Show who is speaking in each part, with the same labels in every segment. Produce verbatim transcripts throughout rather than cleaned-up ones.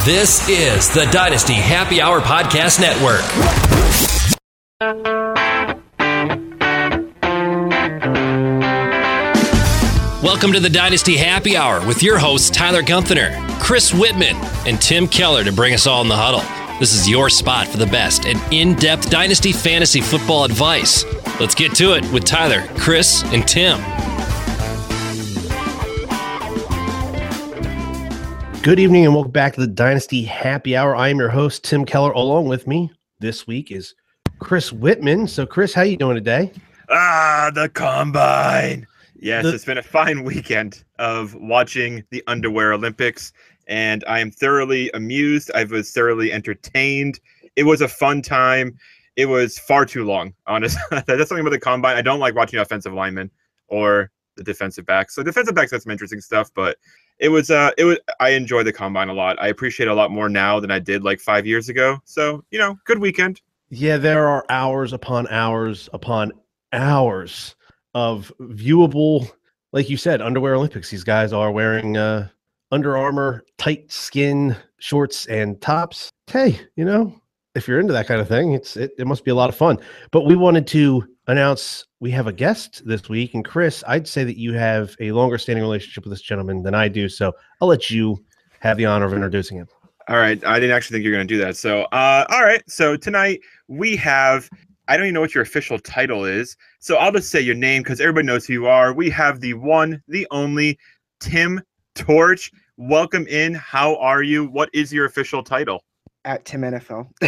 Speaker 1: This is the Dynasty Happy Hour Podcast Network. Welcome to the Dynasty Happy Hour with your hosts Tyler Gunther, Chris Whitman, and Tim Keller to bring us all in the huddle. This is your spot for the best and in-depth Dynasty fantasy football advice. Let's get to it with Tyler, Chris, and Tim.
Speaker 2: Good evening and welcome back to the Dynasty Happy Hour. I am your host, Tim Keller. Along with me this week is Chris Whitman. So, Chris, how you doing today?
Speaker 3: Ah, the Combine. Yes,
Speaker 2: The-
Speaker 3: it's been a fine weekend of watching the Underwear Olympics, and I am thoroughly amused. I was thoroughly entertained. It was a fun time. It was far too long, honestly. That's something about the Combine. I don't like watching offensive linemen or the defensive backs. So defensive backs had some interesting stuff, but it was uh it was I enjoy the Combine a lot. I appreciate it a lot more now than I did like five years ago. So, you know, good weekend.
Speaker 2: Yeah, there are hours upon hours upon hours of viewable, like you said, Underwear Olympics. These guys are wearing uh, Under Armour tight skin shorts and tops. Hey, you know, if you're into that kind of thing, it's it, it must be a lot of fun. But we wanted to announce we have a guest this week. And Chris, I'd say that you have a longer standing relationship with this gentleman than I do. So I'll let you have the honor of introducing him.
Speaker 3: All right. I didn't actually think you were going to do that. So, uh, all right. So tonight we have, I don't even know what your official title is. So I'll just say your name because everybody knows who you are. We have the one, the only Tim Torch. Welcome in. How are you? What is your official title?
Speaker 4: At Tim N F L.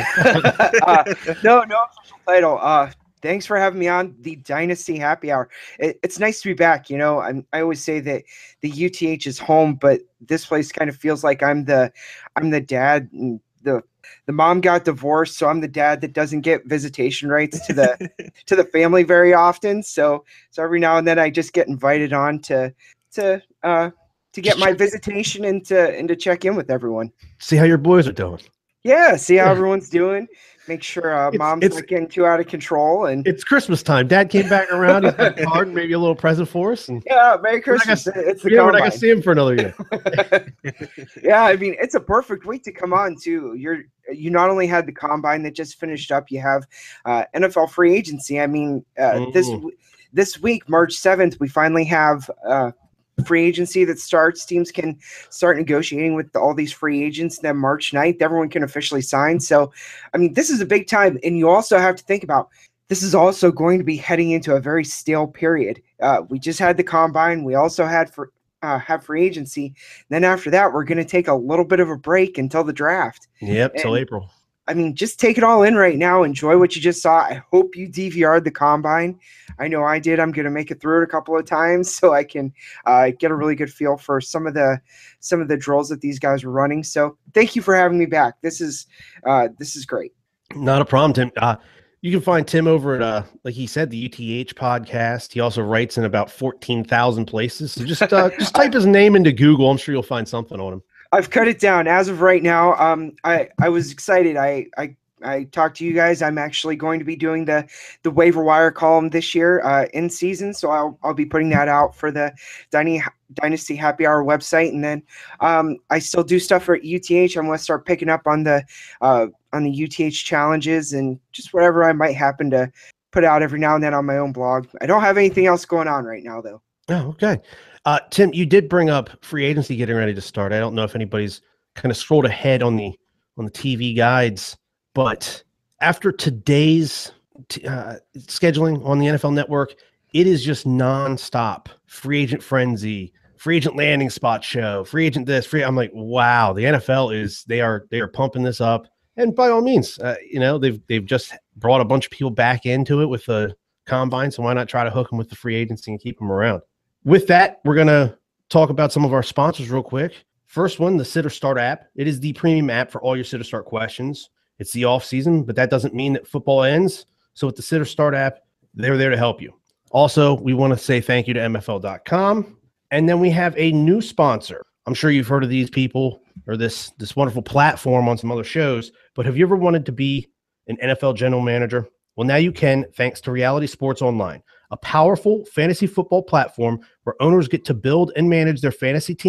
Speaker 4: uh, no, no official title. Uh, thanks for having me on the Dynasty Happy Hour. It, it's nice to be back. You know, I'm, I always say that the U T H is home, but this place kind of feels like I'm the, I'm the dad. And the the mom got divorced, so I'm the dad that doesn't get visitation rights to the to the family very often. So so every now and then I just get invited on to to uh to get my visitation and to and to check in with everyone.
Speaker 2: See how your boys are doing.
Speaker 4: Yeah, see how everyone's doing. Make sure uh,
Speaker 2: It's-
Speaker 4: mom's
Speaker 2: it's-
Speaker 4: not getting too out of control. And
Speaker 2: It's Christmas time. Dad came back around. He's got a card and maybe a little present for us. And
Speaker 4: yeah, Merry
Speaker 2: we're not
Speaker 4: Christmas.
Speaker 2: gonna-
Speaker 4: It's the
Speaker 2: yeah, we're not going
Speaker 4: Combine.
Speaker 2: to see him for another year.
Speaker 4: Yeah, I mean, it's a perfect week to come on too. You're you not only had the Combine that just finished up, you have uh, N F L free agency. I mean, uh, this
Speaker 2: Mhm.
Speaker 4: this week, March seventh, we finally have uh, free agency that starts. Teams can start negotiating with all these free agents. Then March ninth, everyone can officially sign. So, I mean, this is a big time, and you also have to think about. This is also going to be heading into a very stale period. Uh, we just had the Combine. We also had for uh, have free agency. Then after that, we're going to take a little bit of a break until the draft.
Speaker 2: Yep, till
Speaker 4: And-
Speaker 2: April.
Speaker 4: I mean, just take it all in right now. Enjoy what you just saw. I hope you D V R'd the Combine. I know I did. I'm going to make it through it a couple of times so I can uh, get a really good feel for some of the some of the drills that these guys were running. So thank you for having me back. This is uh, this is great.
Speaker 2: Not a problem, Tim. Uh, you can find Tim over at, uh, like he said, the U T H podcast. He also writes in about fourteen thousand places. So just uh, just type his name into Google. I'm sure you'll find something on him.
Speaker 4: I've cut it down as of right now. Um, I I was excited. I I I talked to you guys. I'm actually going to be doing the the waiver wire column this year uh, in season, so I'll I'll be putting that out for the Dyna- Dynasty Happy Hour website, and then um, I still do stuff for U T H. I'm going to start picking up on the uh, on the U T H challenges and just whatever I might happen to put out every now and then on my own blog. I don't have anything else going on right now, though.
Speaker 2: Oh, okay. Uh, Tim, you did bring up free agency getting ready to start. I don't know if anybody's kind of scrolled ahead on the on the T V guides, but after today's t- uh, scheduling on the N F L Network, it is just nonstop free agent frenzy, free agent landing spot show, free agent this, free. I'm like, wow, the N F L is they are they are pumping this up, and by all means, uh, you know they've they've just brought a bunch of people back into it with the Combine, so why not try to hook them with the free agency and keep them around? With that, we're going to talk about some of our sponsors real quick. First one, the Sitter Start app. It is the premium app for all your Sitter Start questions. It's the off season, but that doesn't mean that football ends. So with the Sitter Start app, they're there to help you. Also, we want to say thank you to M F L dot com. And then we have a new sponsor. I'm sure you've heard of these people or this, this wonderful platform on some other shows, but have you ever wanted to be an N F L general manager? Well, now you can, thanks to Reality Sports Online, a powerful fantasy football platform where owners get to build and manage their fantasy team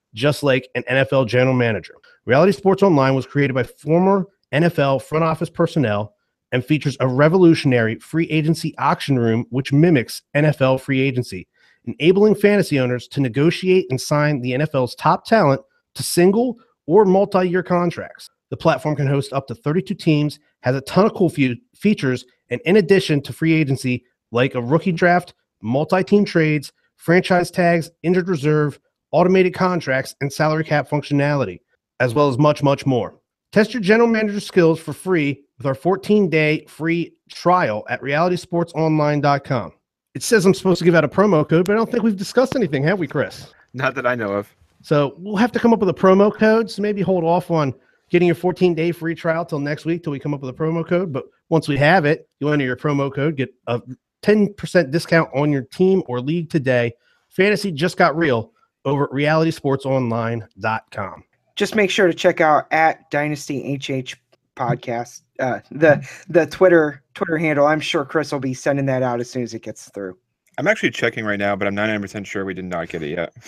Speaker 2: just like an N F L general manager. Reality Sports Online was created by former N F L front office personnel and features a revolutionary free agency auction room which mimics N F L free agency, enabling fantasy owners to negotiate and sign the N F L's top talent to single or multi-year contracts. The platform can host up to thirty-two teams, has a ton of cool fe- features, and in addition to free agency, like a rookie draft, multi-team trades, franchise tags, injured reserve, automated contracts, and salary cap functionality, as well as much, much more. Test your general manager skills for free with our fourteen-day free trial at reality sports online dot com. It says I'm supposed to give out a promo code, but I don't think we've discussed anything, have we, Chris?
Speaker 3: Not that I know of.
Speaker 2: So we'll have to come up with a promo code, so maybe hold off on getting your fourteen-day free trial till next week till we come up with a promo code. But once we have it, you'll enter your promo code, get a ten percent discount on your team or league today. Fantasy just got real over at reality sports online dot com.
Speaker 4: Just make sure to check out at Dynasty H H podcast, uh, the the Twitter Twitter handle. I'm sure Chris will be sending that out as soon as it gets through.
Speaker 3: I'm actually checking right now, but I'm ninety-nine percent sure we did not get it yet.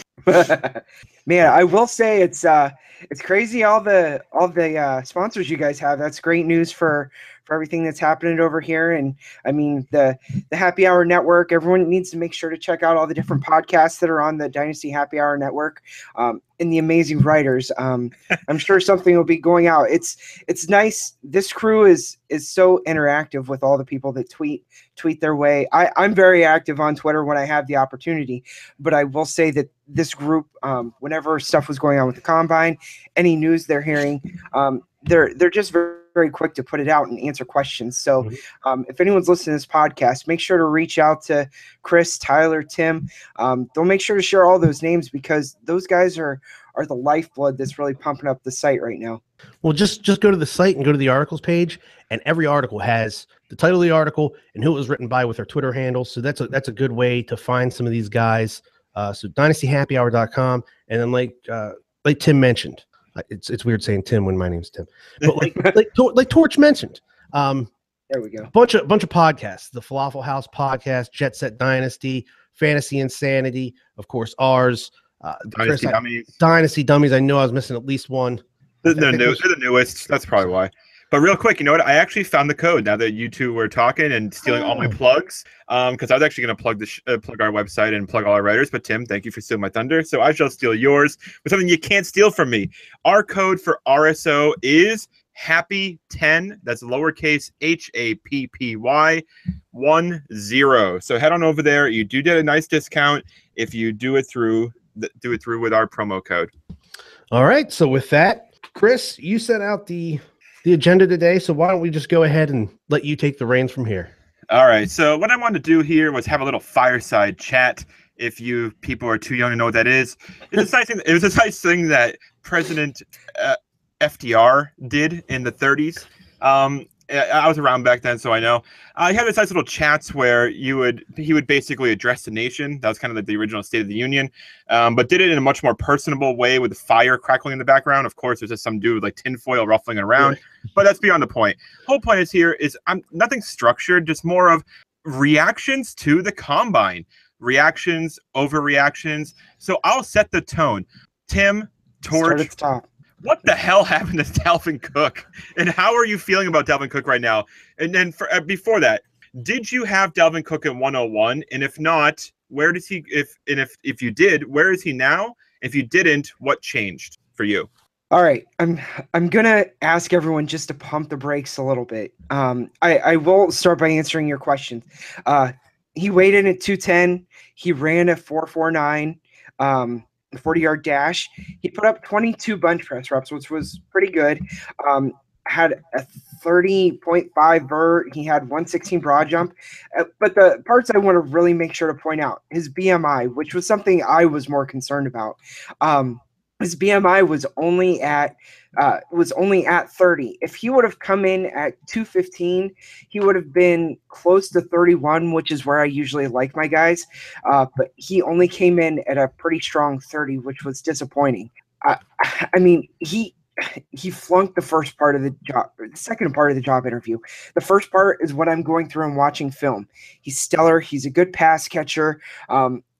Speaker 4: Man, I will say it's uh it's crazy all the all the uh, sponsors you guys have. That's great news for for everything that's happening over here. And I mean the the Happy Hour Network. Everyone needs to make sure to check out all the different podcasts that are on the Dynasty Happy Hour Network. Um, and the amazing writers. Um, I'm sure something will be going out. It's it's nice. This crew is is so interactive with all the people that tweet tweet their way. I, I'm very active on Twitter when I have the opportunity, but I will say that this group, um, whenever stuff was going on with the combine, any news they're hearing, um, they're they're just very, very quick to put it out and answer questions. So um, if anyone's listening to this podcast, make sure to reach out to Chris, Tyler, Tim. Um, they'll make sure to share all those names because those guys are are the lifeblood that's really pumping up the site right now.
Speaker 2: Well, just just go to the site and go to the articles page, and every article has the title of the article and who it was written by with their Twitter handle. So that's a that's a good way to find some of these guys. Uh, so dynasty happy hour dot com, and then like uh, like Tim mentioned, uh, it's it's weird saying Tim when my name's Tim, but like like Tor- like Torch mentioned, um,
Speaker 4: there we go.
Speaker 2: Bunch of bunch of podcasts: the Falafel House podcast, Jet Set Dynasty, Fantasy Insanity, of course ours. Uh,
Speaker 3: Dynasty
Speaker 2: Chris,
Speaker 3: Dummies.
Speaker 2: I, Dynasty Dummies. I know I was missing at least one.
Speaker 3: They're, they're, new, they're the newest. That's probably why. But real quick, you know what? I actually found the code now that you two were talking and stealing oh. all my plugs. Um, because I was actually going to plug the sh- uh, plug our website and plug all our writers. But Tim, thank you for stealing my thunder. So I shall steal yours with something you can't steal from me. Our code for R S O is happy ten. That's lowercase H A P P Y one zero. So head on over there. You do get a nice discount if you do it through the, do it through with our promo code.
Speaker 2: All right. So with that, Chris, you sent out the the agenda today. So why don't we just go ahead and let you take the reins from here?
Speaker 3: All right. So what I wanted to do here was have a little fireside chat. If you people are too young to know what that is, it's a nice thing. It was a nice thing that President uh, F D R did in the thirties. Um, I was around back then, so I know. Uh, he had this nice little chats where you would he would basically address the nation. That was kind of like the original State of the Union, um, but did it in a much more personable way with the fire crackling in the background. Of course, there's just some dude with like tinfoil ruffling around, yeah. But that's beyond the point. Whole point is here is I'm nothing structured, just more of reactions to the combine, reactions, overreactions. So I'll set the tone. Tim, Torch.
Speaker 4: Start at the top.
Speaker 3: What the hell happened to Dalvin Cook? And how are you feeling about Dalvin Cook right now? And then for, uh, before that, did you have Dalvin Cook at one oh one? And if not, where does he, if and if, if you did, where is he now? If you didn't, what changed for you?
Speaker 4: All right. I'm I'm going to ask everyone just to pump the brakes a little bit. Um, I, I will start by answering your question. Uh, he weighed in at two ten. He ran a four forty-nine. Um forty-yard dash. He put up twenty-two bench press reps, which was pretty good. Um, had a thirty point five vert. He had one sixteen broad jump. Uh, but the parts I want to really make sure to point out, his B M I, which was something I was more concerned about. Um, his B M I was only at uh, was only at thirty. If he would have come in at two fifteen, he would have been close to thirty-one, which is where I usually like my guys. Uh, but he only came in at a pretty strong thirty, which was disappointing. Uh, I mean, he he flunked the first part of the job, the second part of the job interview. The first part is what I'm going through and watching film. He's stellar. He's a good pass catcher. Um,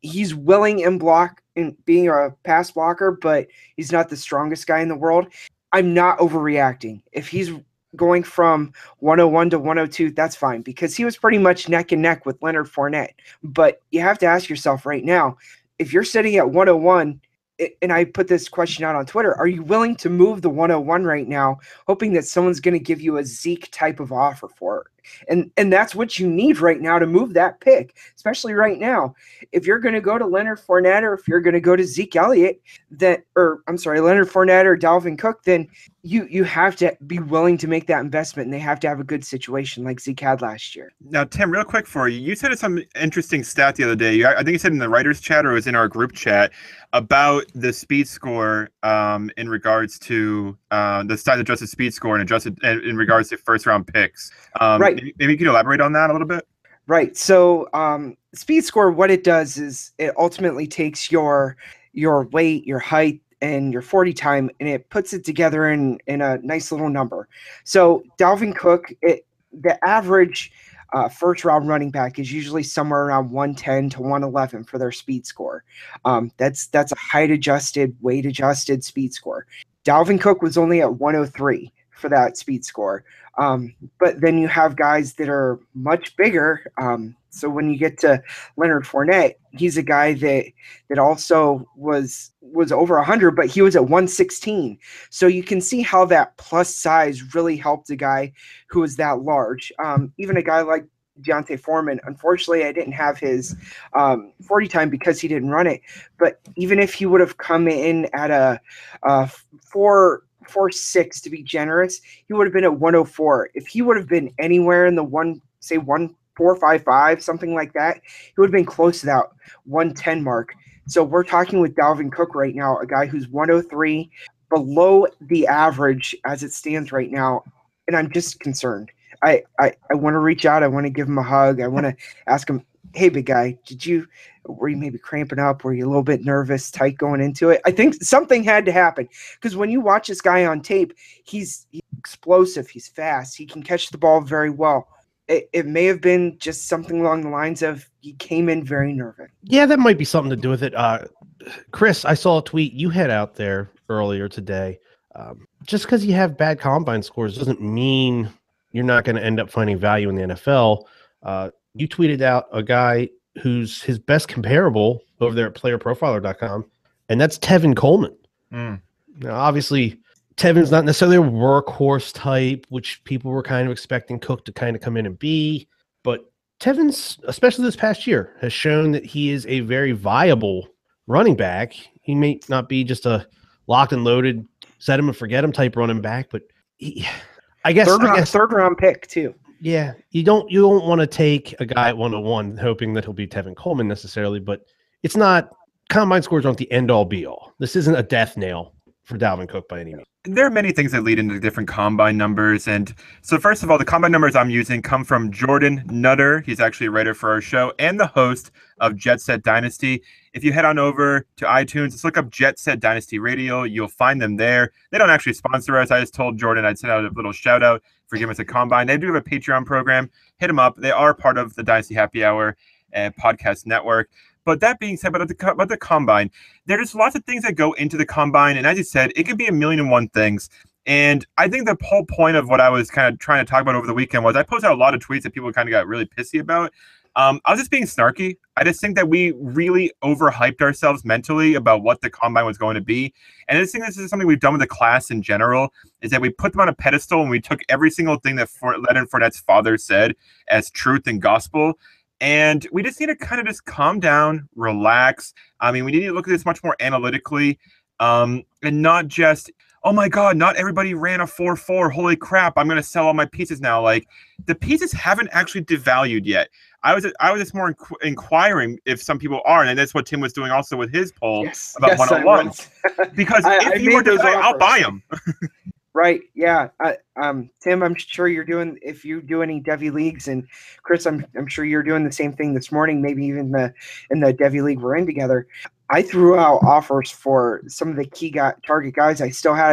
Speaker 4: he's willing and block and being a pass blocker, but he's not the strongest guy in the world. I'm not overreacting. If he's going from one oh one to one oh two, that's fine, because he was pretty much neck and neck with Leonard Fournette. But you have to ask yourself right now, if you're sitting at one oh one, and I put this question out on Twitter, are you willing to move the one oh one right now, hoping that someone's going to give you a Zeke type of offer for it? And and that's what you need right now to move that pick, especially right now. If you're going to go to Leonard Fournette, or if you're going to go to Zeke Elliott, that, or I'm sorry, Leonard Fournette or Dalvin Cook, then you you have to be willing to make that investment, and they have to have a good situation like Zeke had last year.
Speaker 3: Now, Tim, real quick for you, you said some interesting stat the other day. You, I think you said in the writers' chat, or it was in our group chat, about the speed score um, in regards to uh, the size adjusted speed score and adjusted in, in regards to first round picks. Um,
Speaker 4: right.
Speaker 3: Maybe, maybe you can elaborate on that a little bit.
Speaker 4: Right. So um, speed score, what it does is it ultimately takes your your weight, your height, and your forty time, and it puts it together in in a nice little number. So Dalvin Cook, it the average uh, first round running back is usually somewhere around one ten to one eleven for their speed score. Um, that's that's a height adjusted, weight adjusted speed score. Dalvin Cook was only at one oh three for that speed score. Um, but then you have guys that are much bigger. Um, so when you get to Leonard Fournette, he's a guy that that also was was over one hundred, but he was at one sixteen. So you can see how that plus size really helped a guy who was that large. Um, even a guy like D'Onta Foreman, unfortunately, I didn't have his um, forty time because he didn't run it. But even if he would have come in at a, a four. four six to be generous, he would have been at one oh four. If he would have been anywhere in the one, say one four five five, something like that, he would have been close to that one ten mark. So we're talking with Dalvin Cook right now, a guy who's one oh three, below the average as it stands right now, and I'm just concerned. I I, I want to reach out. I want to give him a hug. I want to ask him, hey, big guy, did you, were you maybe cramping up? Were you a little bit nervous, tight going into it? I think something had to happen, because when you watch this guy on tape, he's, he's explosive. He's fast. He can catch the ball very well. It, it may have been just something along the lines of he came in very nervous.
Speaker 2: Yeah, that might be something to do with it. Uh, Chris, I saw a tweet you had out there earlier today. Um, just because you have bad combine scores doesn't mean you're not going to end up finding value in the N F L. Uh, you tweeted out a guy who's his best comparable over there at player profiler dot com, and that's Tevin Coleman.
Speaker 3: Mm.
Speaker 2: Now, obviously, Tevin's not necessarily a workhorse type, which people were kind of expecting Cook to kind of come in and be, but Tevin's, especially this past year, has shown that he is a very viable running back. He may not be just a locked and loaded, set him and forget him type running back, but he, I guess,
Speaker 4: third round,
Speaker 2: I guess
Speaker 4: third round pick too.
Speaker 2: Yeah, you don't you don't want to take a guy at one oh one hoping that he'll be Tevin Coleman necessarily, but it's not, combine scores aren't the end all be all. This isn't a death nail for Dalvin Cook by any means.
Speaker 3: There are many things that lead into different combine numbers. And so first of all, the combine numbers I'm using come from Jordan Nutter. He's actually a writer for our show and the host of Jet Set Dynasty. If you head on over to iTunes, just look up Jet Set Dynasty Radio. You'll find them there. They don't actually sponsor us. I just told Jordan I'd send out a little shout out for giving us a combine. They do have a Patreon program. Hit them up. They are part of the Dynasty Happy Hour and podcast network. But that being said, about the, about the combine, there's lots of things that go into the combine. And as you said, it can be a million and one things. And I think the whole point of what I was kind of trying to talk about over the weekend was I posted out a lot of tweets that people kind of got really pissy about. Um, I was just being snarky. I just think that we really overhyped ourselves mentally about what the combine was going to be. And I just think this is something we've done with the class in general, is that we put them on a pedestal and we took every single thing that For- Leonard Fournette's father said as truth and gospel. And we just need to kind of just calm down, relax. I mean, we need to look at this much more analytically um, and not just, oh my God, not everybody ran a four four. Holy crap, I'm going to sell all my pieces now. Like, the pieces haven't actually devalued yet. I was I was just more inqu- inquiring if some people are, and that's what Tim was doing also with his poll
Speaker 4: yes,
Speaker 3: about
Speaker 4: yes,
Speaker 3: one-on-ones. Because
Speaker 4: I,
Speaker 3: if
Speaker 4: I
Speaker 3: you were to
Speaker 4: those
Speaker 3: buy, I'll
Speaker 4: offers.
Speaker 3: buy them.
Speaker 4: Right. Yeah. I, um, Tim, I'm sure you're doing, if you do any Devy leagues, and Chris, I'm I'm sure you're doing the same thing this morning, maybe even the in the Devy league we're in together. I threw out offers for some of the key guy, target guys I still had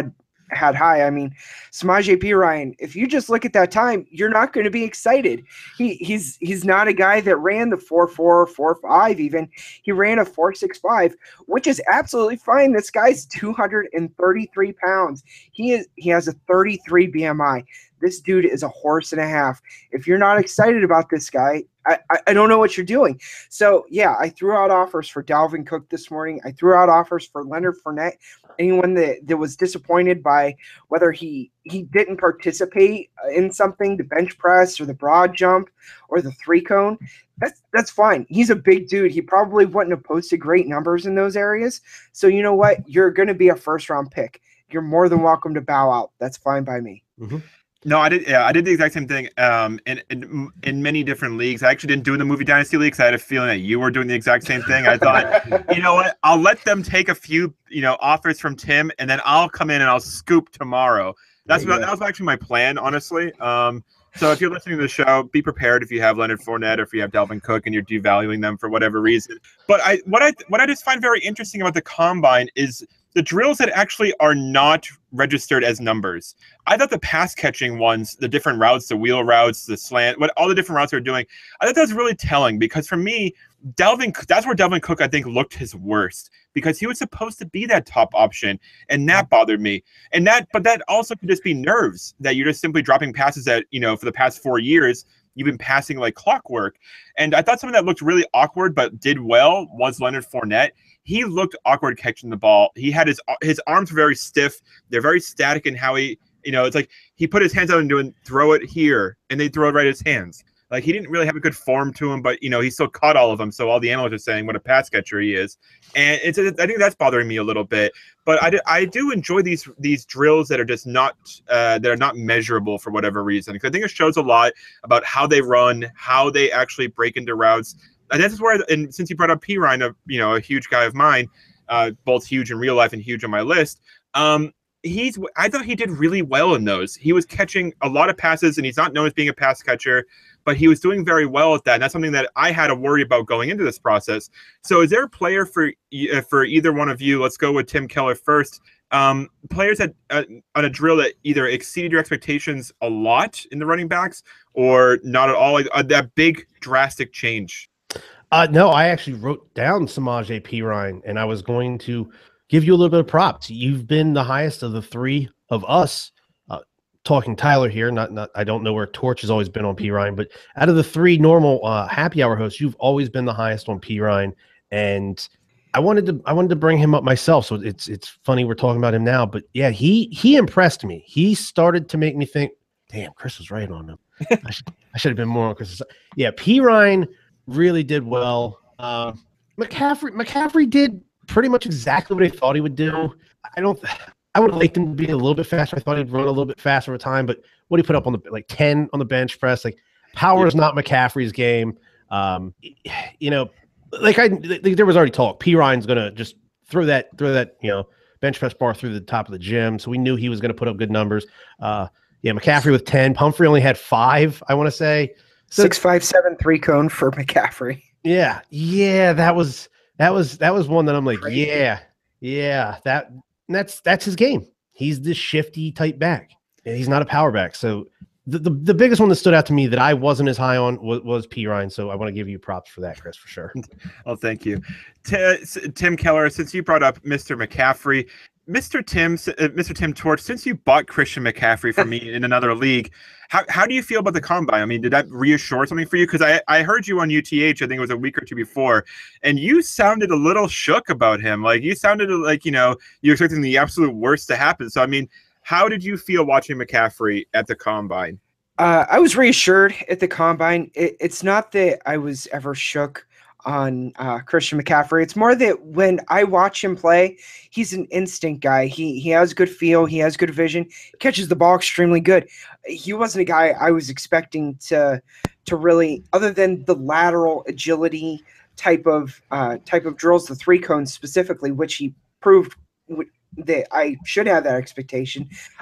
Speaker 4: had high. I mean, Samaje Perine, if you just look at that time, you're not going to be excited. He he's he's not a guy that ran the four four, four five even. He ran a four six five, which is absolutely fine. This guy's two hundred thirty-three pounds. He is he has a thirty-three B M I. This dude is a horse and a half. If you're not excited about this guy, I, I, I don't know what you're doing. So, yeah, I threw out offers for Dalvin Cook this morning. I threw out offers for Leonard Fournette. Anyone that, that was disappointed by whether he, he didn't participate in something, the bench press or the broad jump or the three cone, that's, that's fine. He's a big dude. He probably wouldn't have posted great numbers in those areas. So, you know what? You're going to be a first-round pick. You're more than welcome to bow out. That's fine by me.
Speaker 3: Mm-hmm. No, I did. Yeah, I did the exact same thing. Um, in, in in many different leagues. I actually didn't do it in the Movie Dynasty leagues. I had a feeling that you were doing the exact same thing. I thought, you know what? I'll let them take a few, you know, offers from Tim, and then I'll come in and I'll scoop tomorrow. That's what, that was actually my plan, honestly. Um, so if you're listening to the show, be prepared if you have Leonard Fournette or if you have Dalvin Cook and you're devaluing them for whatever reason. But I what I what I just find very interesting about the combine is the drills that actually are not registered as numbers. I thought the pass catching ones, the different routes, the wheel routes, the slant, what all the different routes they're doing, I thought that was really telling because for me, Dalvin, that's where Dalvin Cook, I think, looked his worst because he was supposed to be that top option, and that bothered me. And that, but that also could just be nerves that you're just simply dropping passes that, you know, for the past four years, you've been passing like clockwork. And I thought something that looked really awkward but did well was Leonard Fournette. He looked awkward catching the ball. He had his his arms were very stiff. They're very static in how he, you know, it's like he put his hands out and doing throw it here, and they throw it right at his hands. Like he didn't really have a good form to him, but you know he still caught all of them. So all the analysts are saying what a pass catcher he is, and it's I think that's bothering me a little bit. But I do, I do enjoy these these drills that are just not uh, that are not measurable for whatever reason. Because I think it shows a lot about how they run, how they actually break into routes. And this is where, and since you brought up Perine, a you know a huge guy of mine, uh, both huge in real life and huge on my list. Um, he's I thought he did really well in those. He was catching a lot of passes, and he's not known as being a pass catcher, but he was doing very well at that. And that's something that I had to worry about going into this process. So, is there a player for uh, for either one of you? Let's go with Tim Keller first. Um, players that uh, on a drill that either exceeded your expectations a lot in the running backs, or not at all. Like, uh, that big drastic change.
Speaker 2: Uh, no, I actually wrote down Samaje Perine, and I was going to give you a little bit of props. You've been the highest of the three of us. Uh, talking Tyler here, not not. I don't know where Torch has always been on Perine, but out of the three normal uh, happy hour hosts, you've always been the highest on Perine, and I wanted to I wanted to bring him up myself. So it's it's funny we're talking about him now, but yeah, he he impressed me. He started to make me think, damn, Chris was right on him. I should I should have been more on Chris. Yeah, Perine really did well. Uh, McCaffrey McCaffrey did pretty much exactly what I thought he would do. I don't. I would have liked him to be a little bit faster. I thought he'd run a little bit faster over time, but what he put up on the like ten on the bench press, like power is not McCaffrey's game. Um, you know, like I there was already talk. Perine's gonna just throw that throw that you know bench press bar through the top of the gym, so we knew he was gonna put up good numbers. Uh, yeah, McCaffrey with ten. Pumphrey only had five. I want to say. So,
Speaker 4: Six five seven three cone for McCaffrey.
Speaker 2: Yeah, yeah, that was that was that was one that I'm like, Crazy. yeah, yeah, that that's that's his game. He's this shifty type back, and he's not a power back. So the, the the biggest one that stood out to me that I wasn't as high on was, was Perine. So I want to give you props for that, Chris, for sure.
Speaker 3: Oh, thank you, T- Tim Keller. Since you brought up Mister McCaffrey. Mister Tim, uh, Mister Tim Torch, since you bought Christian McCaffrey for me in another league, how how do you feel about the combine? I mean, did that reassure something for you? Because I, I heard you on U T H, I think it was a week or two before, and you sounded a little shook about him. Like, you sounded like, you know, you're expecting the absolute worst to happen. So, I mean, how did you feel watching McCaffrey at the combine?
Speaker 4: Uh, I was reassured at the combine. It, it's not that I was ever shook on uh, Christian McCaffrey. It's more that when I watch him play, he's an instinct guy. He he has good feel. He has good vision. Catches the ball extremely good. He wasn't a guy I was expecting to to really, other than the lateral agility type of uh, type of drills, the three cones specifically, which he proved w- that I should have that expectation.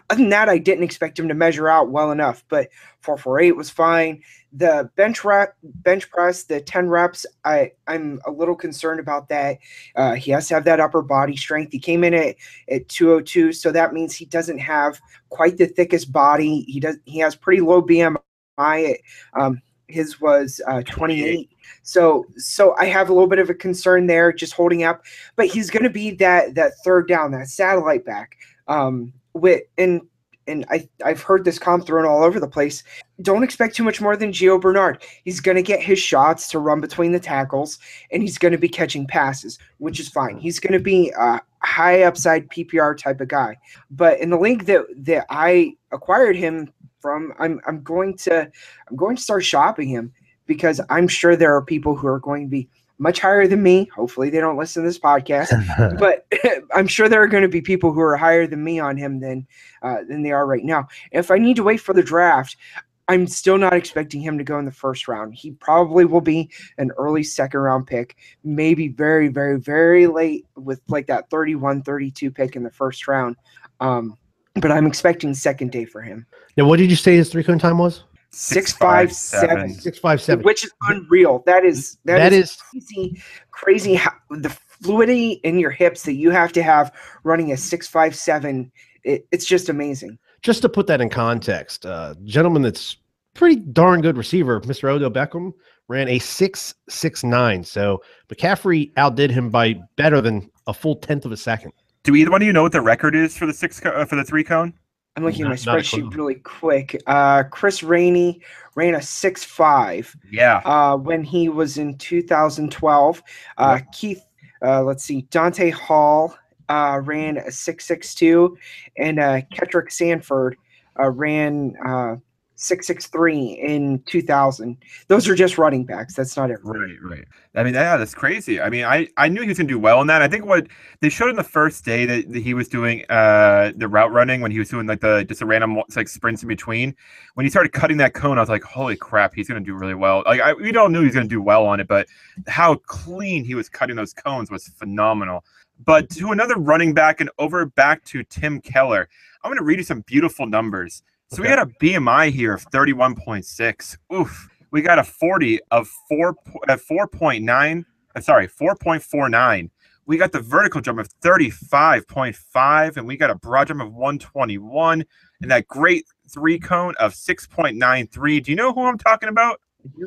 Speaker 4: other than that, I didn't expect him to measure out well enough, but four forty-eight was fine. The bench rep, bench press, the ten reps, I, I'm a little concerned about that. Uh, he has to have that upper body strength. He came in at, at two oh two, so that means he doesn't have quite the thickest body. He does. He has pretty low B M I. Um, his was uh, twenty-eight. So, so I have a little bit of a concern there, just holding up. But he's going to be that that third down, that satellite back. Um, with and and I I've heard this comp thrown all over the place. Don't expect too much more than Gio Bernard. He's going to get his shots to run between the tackles, and he's going to be catching passes, which is fine. He's going to be a high upside P P R type of guy. But in the league that that I acquired him from, I'm I'm going to I'm going to start shopping him, because I'm sure there are people who are going to be much higher than me. Hopefully they don't listen to this podcast, but I'm sure there are going to be people who are higher than me on him than uh, than they are right now. If I need to wait for the draft, I'm still not expecting him to go in the first round. He probably will be an early second round pick, maybe very, very, very late with like that thirty-one, thirty-two pick in the first round. Um, but I'm expecting second day for him.
Speaker 2: Now, what did you say his three cone time was?
Speaker 4: Six, five, seven.
Speaker 2: Six, five, seven.
Speaker 4: Which is unreal. That is that,
Speaker 2: that
Speaker 4: is,
Speaker 2: is
Speaker 4: crazy, crazy. How, the fluidity in your hips that you have to have running a six, five, seven. It, it's just amazing.
Speaker 2: Just to put that in context, uh, gentleman that's pretty darn good receiver, Mister Odell Beckham, ran a six, six, nine. So McCaffrey outdid him by better than a full tenth of a second.
Speaker 3: Do either one of you know what the record is for the six co- uh, for the three cone?
Speaker 4: I'm looking at
Speaker 2: Not-
Speaker 4: my
Speaker 2: not a
Speaker 4: spreadsheet
Speaker 2: clue.
Speaker 4: really quick. Uh, Chris Rainey ran a six five
Speaker 3: Yeah.
Speaker 4: uh, when he was in two thousand twelve. Uh, Keith, uh, let's see, Dante Hall uh, ran a six six two, and uh, Kendrick Sanford uh, ran uh, six six three in two thousand. Those are just running backs. That's not everybody.
Speaker 3: Right, right. I mean, yeah, that's crazy. I mean, I, I knew he was going to do well in that. I think what they showed in the first day that, that he was doing uh, the route running, when he was doing like the just a random like sprints in between. When he started cutting that cone, I was like, holy crap, he's going to do really well. Like I, we all knew he was going to do well on it, but how clean he was cutting those cones was phenomenal. But to another running back, and over back to Tim Keller, I'm going to read you some beautiful numbers. So
Speaker 2: Okay.
Speaker 3: we got a B M I here of thirty-one point six. Oof. We got a forty of four uh, four point nine. Uh, sorry, four point four nine. We got the vertical jump of thirty-five point five, and we got a broad jump of one twenty-one, and that great three cone of six point nine three. Do you know who I'm talking about?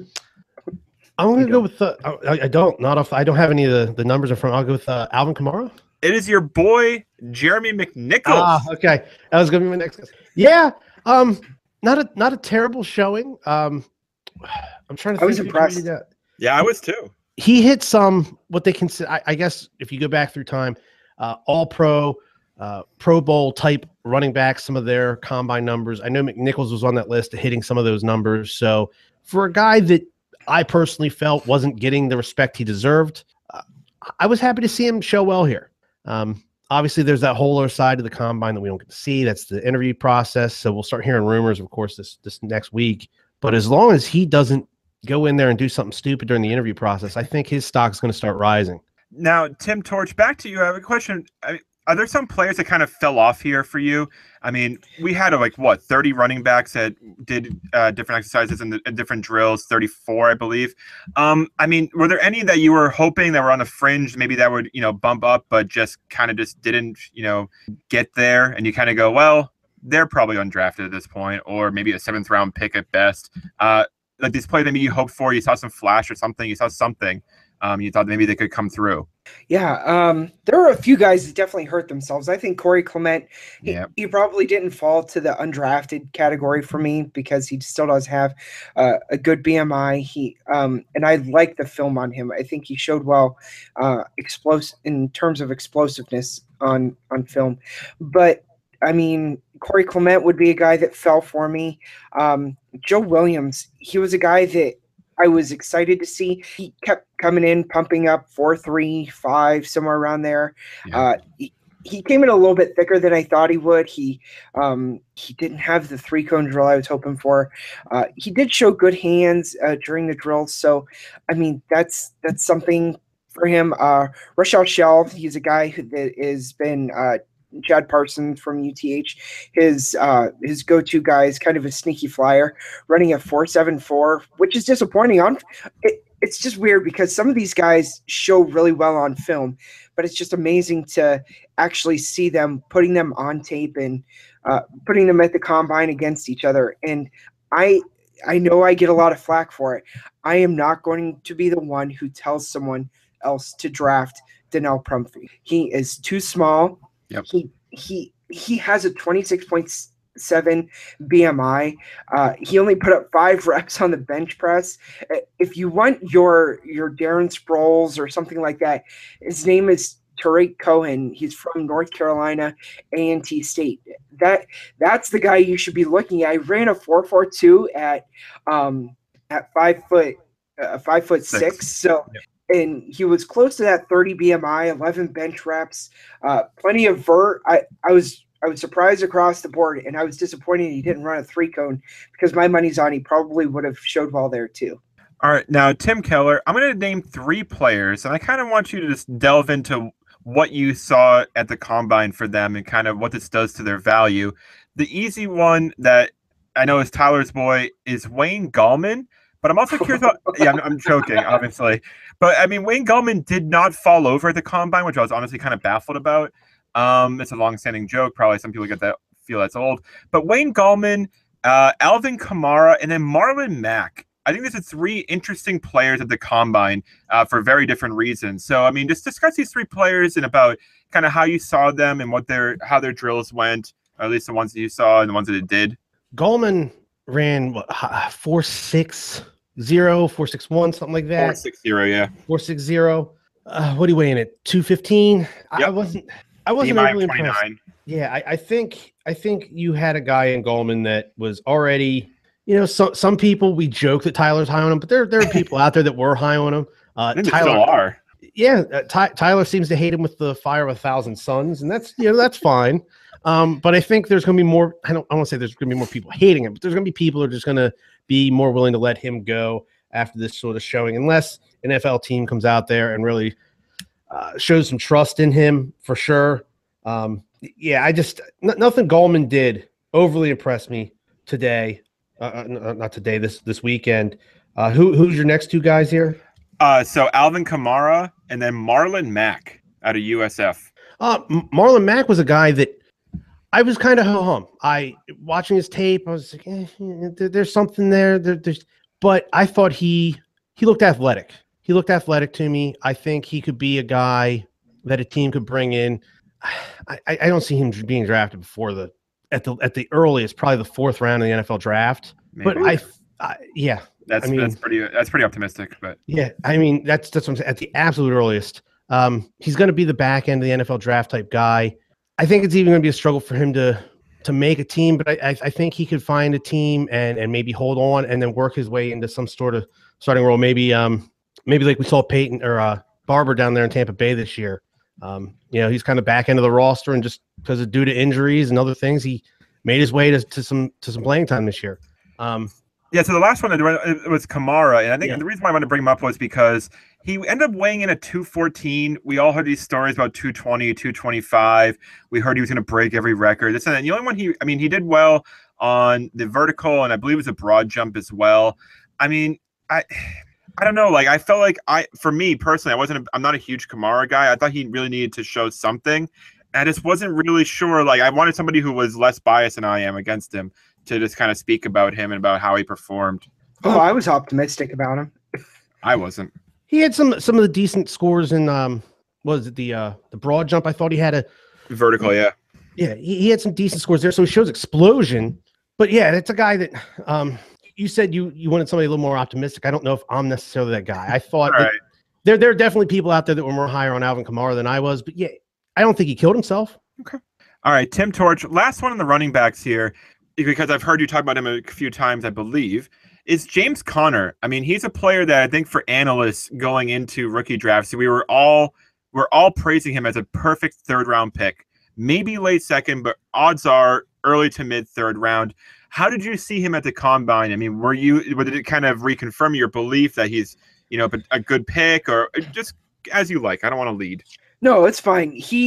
Speaker 2: I'm going
Speaker 4: You
Speaker 2: to go with, uh, I, I don't, not off, I don't have any of the, the numbers in front. I'll go with uh, Alvin Kamara.
Speaker 3: It is your boy Jeremy McNichols.
Speaker 2: Ah, okay. That was going to be my next guess. Yeah. Um, not a, not a terrible showing. Um, I'm trying to
Speaker 4: I was
Speaker 2: think who
Speaker 4: impressed.
Speaker 2: tweeted that.
Speaker 3: Yeah, I was too.
Speaker 2: He hit some, what they consider, I, I guess, if you go back through time, uh, all pro, uh, Pro Bowl type running backs, some of their combine numbers. I know McNichols was on that list of hitting some of those numbers. So for a guy that I personally felt wasn't getting the respect he deserved, uh, I was happy to see him show well here. Um, obviously, there's that whole other side of the combine that we don't get to see. That's the interview process. So we'll start hearing rumors, of course, this this next week. But as long as he doesn't go in there and do something stupid during the interview process, I think his stock's going to start rising.
Speaker 3: Now, Tim Torch, back to you. I have a question. I mean, are there some players that kind of fell off here for you? I mean, we had uh, like what thirty running backs that did uh, different exercises and uh, different drills, thirty-four, I believe. Um, I mean, were there any that you were hoping that were on the fringe, maybe that would, you know, bump up, but just kind of just didn't, you know, get there, and you kind of go, well, they're probably undrafted at this point, or maybe a seventh round pick at best. Uh, like these players maybe you hoped for, you saw some flash or something, you saw something, um, you thought maybe they could come through.
Speaker 4: Yeah, um, there are a few guys that definitely hurt themselves. I think Corey Clement, he,
Speaker 3: Yeah.
Speaker 4: he probably didn't fall to the undrafted category for me because he still does have uh, a good B M I. He um, and I like the film on him. I think he showed well, uh, explos- in terms of explosiveness on on film. But I mean, Corey Clement would be a guy that fell for me. Um, Joe Williams, he was a guy that I was excited to see. He kept coming in, pumping up four, three, five, somewhere around there.
Speaker 3: Yeah.
Speaker 4: Uh, he, he came in a little bit thicker than I thought he would. He um, he didn't have the three cone drill I was hoping for. Uh, he did show good hands uh, during the drills, so I mean that's that's something for him. Uh, Rashad Shell, he's a guy who that has been uh, Chad Parsons from U T H. His uh, his go-to guy is kind of a sneaky flyer, running a four seven four, which is disappointing. On it, it's just weird because some of these guys show really well on film, but it's just amazing to actually see them, putting them on tape and uh, putting them at the combine against each other. And I I know I get a lot of flack for it. I am not going to be the one who tells someone else to draft Donnell Pumphrey. He is too small.
Speaker 3: Yep.
Speaker 4: He he he has a twenty-six point seven B M I. Uh, he only put up five reps on the bench press. If you want your your Darren Sproles or something like that, his name is Tariq Cohen. He's from North Carolina A and T State. That that's the guy you should be looking at. I ran a four four two at um at five foot uh, five foot six. six so. Yep. And he was close to that thirty B M I, eleven bench reps, uh, plenty of vert. I, I was I was surprised across the board, and I was disappointed he didn't run a three cone because my money's on he probably would have showed well there too.
Speaker 3: All right, now Tim Keller, I'm going to name three players, and I kind of want you to just delve into what you saw at the combine for them and kind of what this does to their value. The easy one that I know is Tyler's boy is Wayne Gallman. But I'm also curious about, yeah, I'm, I'm joking, obviously. But, I mean, Wayne Gallman did not fall over at the combine, which I was honestly kind of baffled about. Um, it's a long-standing joke. Probably some people get that feel that's old. But Wayne Gallman, uh, Alvin Kamara, and then Marlon Mack. I think these are three interesting players at the combine uh, for very different reasons. So, I mean, just discuss these three players and about kind of how you saw them and what their how their drills went, or at least the ones that you saw and the ones that it did.
Speaker 2: Gallman ran what, four six zero, four six one, something like that.
Speaker 3: Four six zero, yeah.
Speaker 2: Four six zero. Uh, what are you weighing at? Two fifteen.
Speaker 3: Yep.
Speaker 2: I wasn't. I wasn't
Speaker 3: B M I
Speaker 2: really
Speaker 3: twenty-nine.
Speaker 2: impressed. Yeah, I, I think. I think you had a guy in Gallman that was already. You know, some some people we joke that Tyler's high on him, but there there are people out there that were high on him. Uh,
Speaker 3: I think
Speaker 2: Tyler
Speaker 3: still are.
Speaker 2: Yeah, uh, Ty, Tyler seems to hate him with the fire of a thousand suns, and that's you know that's fine. Um, but I think there's going to be more. I don't. I want to say there's going to be more people hating him, but there's going to be people who are just going to be more willing to let him go after this sort of showing, unless an N F L team comes out there and really uh, shows some trust in him for sure. Um, yeah, I just n- nothing Gallman did overly impressed me today. Uh, n- not today. This this weekend. Uh, who who's your next two guys here?
Speaker 3: Uh, so Alvin Kamara and then Marlon Mack out of U S F.
Speaker 2: Uh, Marlon Mack was a guy that I was kind of ho-hum. I watching his tape, I was like, eh, there, there's something there. there. There's, but I thought he he looked athletic. He looked athletic to me. I think he could be a guy that a team could bring in. I, I don't see him being drafted before the at the at the earliest, probably the fourth round of the N F L draft.
Speaker 3: Maybe.
Speaker 2: But I, I yeah,
Speaker 3: that's
Speaker 2: I mean,
Speaker 3: that's pretty that's pretty optimistic. But
Speaker 2: yeah, I mean that's that's what I'm saying. At the absolute earliest, um, he's going to be the back end of the N F L draft type guy. I think it's even going to be a struggle for him to to make a team, but I, I think he could find a team and and maybe hold on and then work his way into some sort of starting role. Maybe um maybe like we saw Peyton or uh, Barber down there in Tampa Bay this year. Um, you know, he's kind of back end of the roster, and just because of due to injuries and other things, he made his way to, to some to some playing time this year. Um,
Speaker 3: yeah, so the last one it was Kamara, and I think
Speaker 2: yeah.
Speaker 3: the reason why I wanted to bring him up was because he ended up weighing in at two fourteen. We all heard these stories about two twenty, two twenty-five. We heard he was going to break every record. This and that. The only one he, I mean, he did well on the vertical, and I believe it was a broad jump as well. I mean, I. I don't know. Like, I felt like I, for me personally, I wasn't, a, I'm not a huge Kamara guy. I thought he really needed to show something. And I just wasn't really sure. Like, I wanted somebody who was less biased than I am against him to just kind of speak about him and about how he performed.
Speaker 4: Oh, I was optimistic about him.
Speaker 3: I wasn't.
Speaker 2: He had some, some of the decent scores in, um, what was it? The, uh, the broad jump. I thought he had a
Speaker 3: vertical. Yeah.
Speaker 2: Yeah. He, he had some decent scores there. So he shows explosion, but yeah, it's a guy that, um, you said you, you wanted somebody a little more optimistic. I don't know if I'm necessarily that guy. I thought
Speaker 3: right.
Speaker 2: that there, there are definitely people out there that were more higher on Alvin Kamara than I was, but yeah, I don't think he killed himself.
Speaker 3: Okay. All right. Tim Torch, last one in the running backs here, because I've heard you talk about him a few times, I believe, is James Conner. I mean, he's a player that I think for analysts going into rookie drafts, we were all, we're all praising him as a perfect third round pick, maybe late second, but odds are early to mid third round. How did you see him at the combine? I mean, were you, did it kind of reconfirm your belief that he's, you know, a good pick, or just as you like? I don't want to lead.
Speaker 4: No, it's fine. He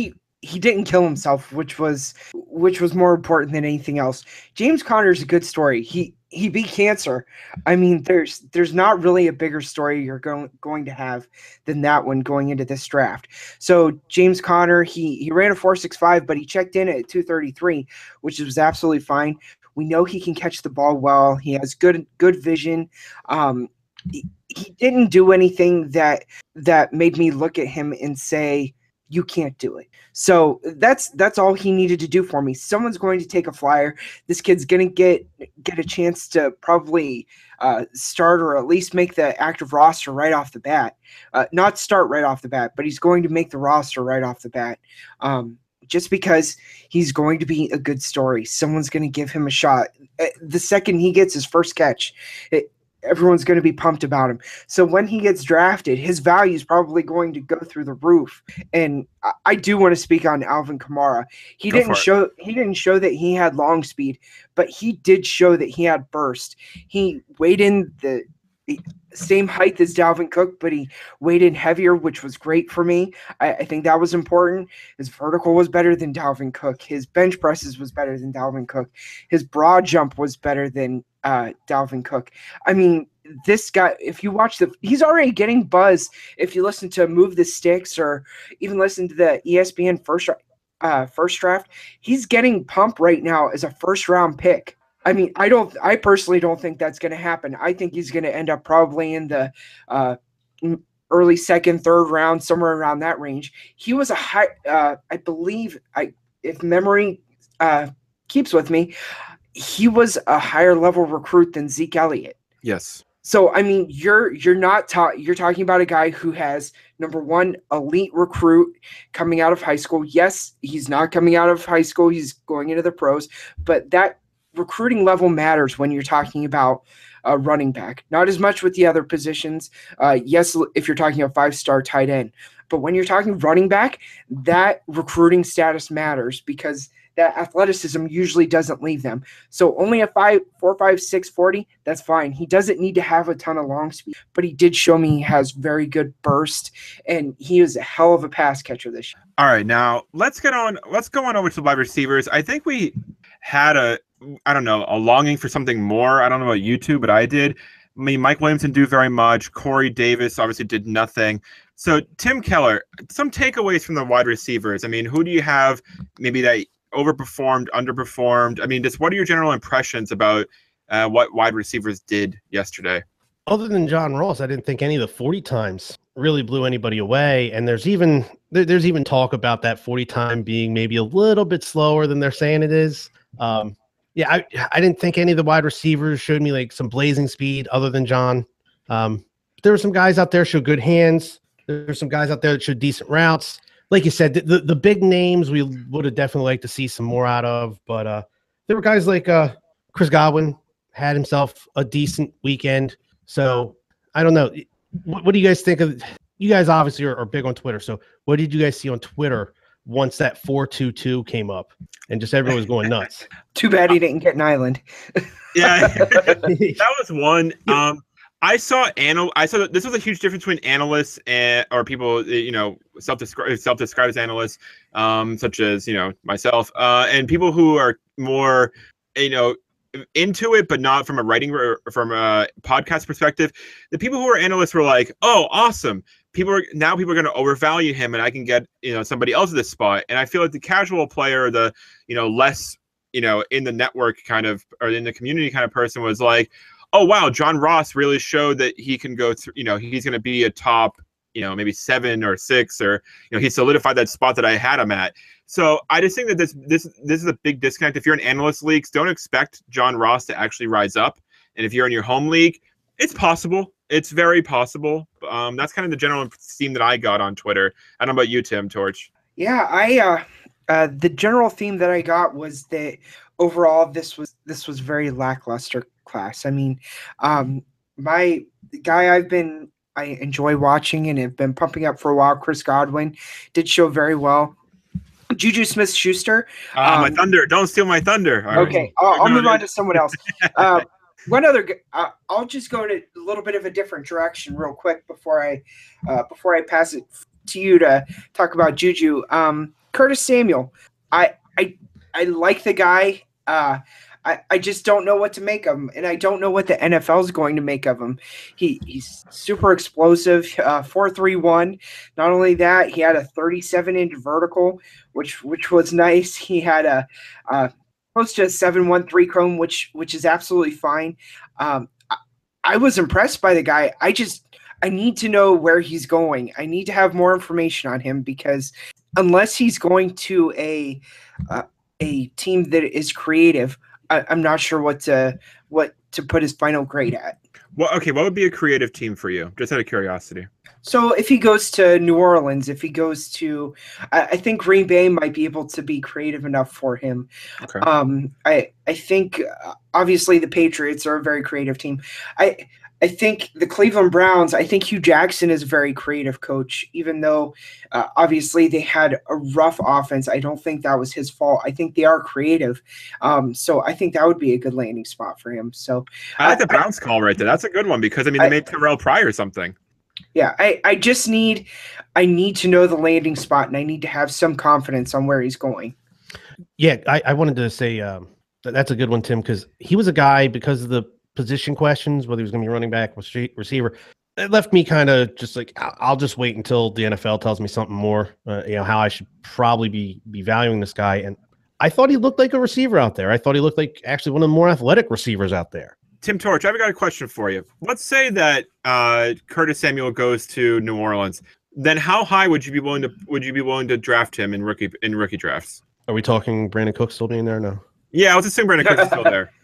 Speaker 4: he didn't kill himself, which was which was more important than anything else. James Conner is a good story. He he beat cancer. I mean, there's there's not really a bigger story you're going going to have than that one going into this draft. So James Conner, he he ran a four six five, but he checked in at two thirty-three, which was absolutely fine. We know he can catch the ball well. He has good good vision. Um, he, he didn't do anything that that made me look at him and say, you can't do it. So that's that's all he needed to do for me. Someone's going to take a flyer. This kid's going to get get a chance to probably uh, start or at least make the active roster right off the bat. Uh, not start right off the bat, but he's going to make the roster right off the bat. Um, just because he's going to be a good story. Someone's going to give him a shot. The second he gets his first catch, it, everyone's going to be pumped about him. So when he gets drafted, his value is probably going to go through the roof. And I, I do want to speak on Alvin Kamara. He go didn't show he didn't show that he had long speed, but he did show that he had burst. He weighed in the same height as Dalvin Cook, but he weighed in heavier, which was great for me. I, I think that was important. His vertical was better than Dalvin Cook. His bench presses was better than Dalvin Cook. His broad jump was better than uh, Dalvin Cook. I mean, this guy, if you watch the, he's already getting buzz. If you listen to Move the Sticks or even listen to the E S P N first, uh, first draft, he's getting pumped right now as a first round pick. I mean, I don't. I personally don't think that's going to happen. I think he's going to end up probably in the uh, early second, third round, somewhere around that range. He was a high. Uh, I believe, I if memory uh, keeps with me, he was a higher level recruit than Zeke Elliott.
Speaker 3: Yes.
Speaker 4: So I mean, you're you're not ta- you're talking about a guy who has number one elite recruit coming out of high school. Yes, he's not coming out of high school; he's going into the pros, but that recruiting level matters when you're talking about a running back. Not as much with the other positions. Uh, yes, if you're talking a five-star tight end. But when you're talking running back, that recruiting status matters because that athleticism usually doesn't leave them. So only a five, four, five, six, forty, that's fine. He doesn't need to have a ton of long speed, but he did show me he has very good burst, and he is a hell of a pass catcher this year.
Speaker 3: All right, now let's get on. Let's go on over to the wide receivers. I think we had a, I don't know, a longing for something more. I don't know about you two, but I did. I mean, Mike Williams didn't do very much. Corey Davis obviously did nothing. So, Tim Keller, some takeaways from the wide receivers. I mean, who do you have maybe that overperformed, underperformed? I mean, just what are your general impressions about uh, what wide receivers did yesterday?
Speaker 2: Other than John Ross, I didn't think any of the forty times really blew anybody away. And there's even there, there's even talk about that forty time being maybe a little bit slower than they're saying it is. Um, yeah, I, I didn't think any of the wide receivers showed me like some blazing speed other than John. Um, there were some guys out there showed good hands. There's some guys out there that showed decent routes. Like you said, the, the, the big names we would have definitely liked to see some more out of. But uh, there were guys like uh, Chris Godwin had himself a decent weekend. So I don't know. What, what do you guys think of? You guys obviously are, are big on Twitter. So what did you guys see on Twitter once that four two two came up and just everyone was going nuts?
Speaker 4: Too bad he didn't get an island.
Speaker 3: Yeah, that was one. Um, I saw anal. I saw that this was a huge difference between analysts and or people, you know, self-described self-described as analysts, um, such as you know myself, uh, and people who are more, you know, into it, but not from a writing or from a podcast perspective. The people who are analysts were like, "Oh, awesome! People are now people are going to overvalue him, and I can get you know somebody else at this spot." And I feel like the casual player, the you know less you know in the network kind of or in the community kind of person was like, "Oh wow, John Ross really showed that he can go through. You know, he's going to be a top, you know, maybe seven or six, or you know, he solidified that spot that I had him at." So I just think that this this this is a big disconnect. If you're in analyst leagues, don't expect John Ross to actually rise up. And if you're in your home league, it's possible. It's very possible. Um, that's kind of the general theme that I got on Twitter. I don't know about you, Tim Torch.
Speaker 4: Yeah, I uh, uh, the general theme that I got was that overall this was this was very lackluster class. I mean, um, my guy I've been I enjoy watching and have been pumping up for a while, Chris Godwin, did show very well. Juju Smith-Schuster.
Speaker 3: Uh,
Speaker 4: um,
Speaker 3: my thunder. Don't steal my thunder. All
Speaker 4: okay,
Speaker 3: right.
Speaker 4: I'll, I'll move on to someone else. Uh, one other, uh, I'll just go in a little bit of a different direction real quick before I, uh, before I pass it to you to talk about Juju. Um, Curtis Samuel. I I I like the guy. Uh, I, I just don't know what to make of him, and I don't know what the N F L is going to make of him. He he's super explosive, uh, four three one. Not only that, he had a thirty-seven inch vertical, which which was nice. He had a uh, close to a seven one three chrome, which which is absolutely fine. Um, I, I was impressed by the guy. I just I need to know where he's going. I need to have more information on him because unless he's going to a uh, a team that is creative, I, I'm not sure what to what to put his final grade at.
Speaker 3: Well, okay, what would be a creative team for you? Just out of curiosity.
Speaker 4: So if he goes to New Orleans, if he goes to, I, I think Green Bay might be able to be creative enough for him.
Speaker 3: Okay.
Speaker 4: Um, I I think uh, obviously the Patriots are a very creative team. I I think the Cleveland Browns, I think Hugh Jackson is a very creative coach, even though uh, obviously they had a rough offense. I don't think that was his fault. I think they are creative. Um, so I think that would be a good landing spot for him. So
Speaker 3: I like the Browns I, call right there. That's a good one because, I mean, they I, made Terrell Pryor something.
Speaker 4: Yeah, I, I just need I need to know the landing spot, and I need to have some confidence on where he's going.
Speaker 2: Yeah, I, I wanted to say um, that that's a good one, Tim, because he was a guy, because of the position questions, whether he was going to be running back or receiver, it left me kind of just like, I'll just wait until the N F L tells me something more, uh, you know, how I should probably be be valuing this guy. And I thought he looked like a receiver out there. I thought he looked like actually one of the more athletic receivers out there.
Speaker 3: Tim Torch, I've got a question for you. Let's say that uh, Curtis Samuel goes to New Orleans. Then how high would you be willing to would you be willing to draft him in rookie in rookie drafts?
Speaker 2: Are we talking Brandon Cook still being there? No.
Speaker 3: Yeah, I was assuming Brandon Cook is still there.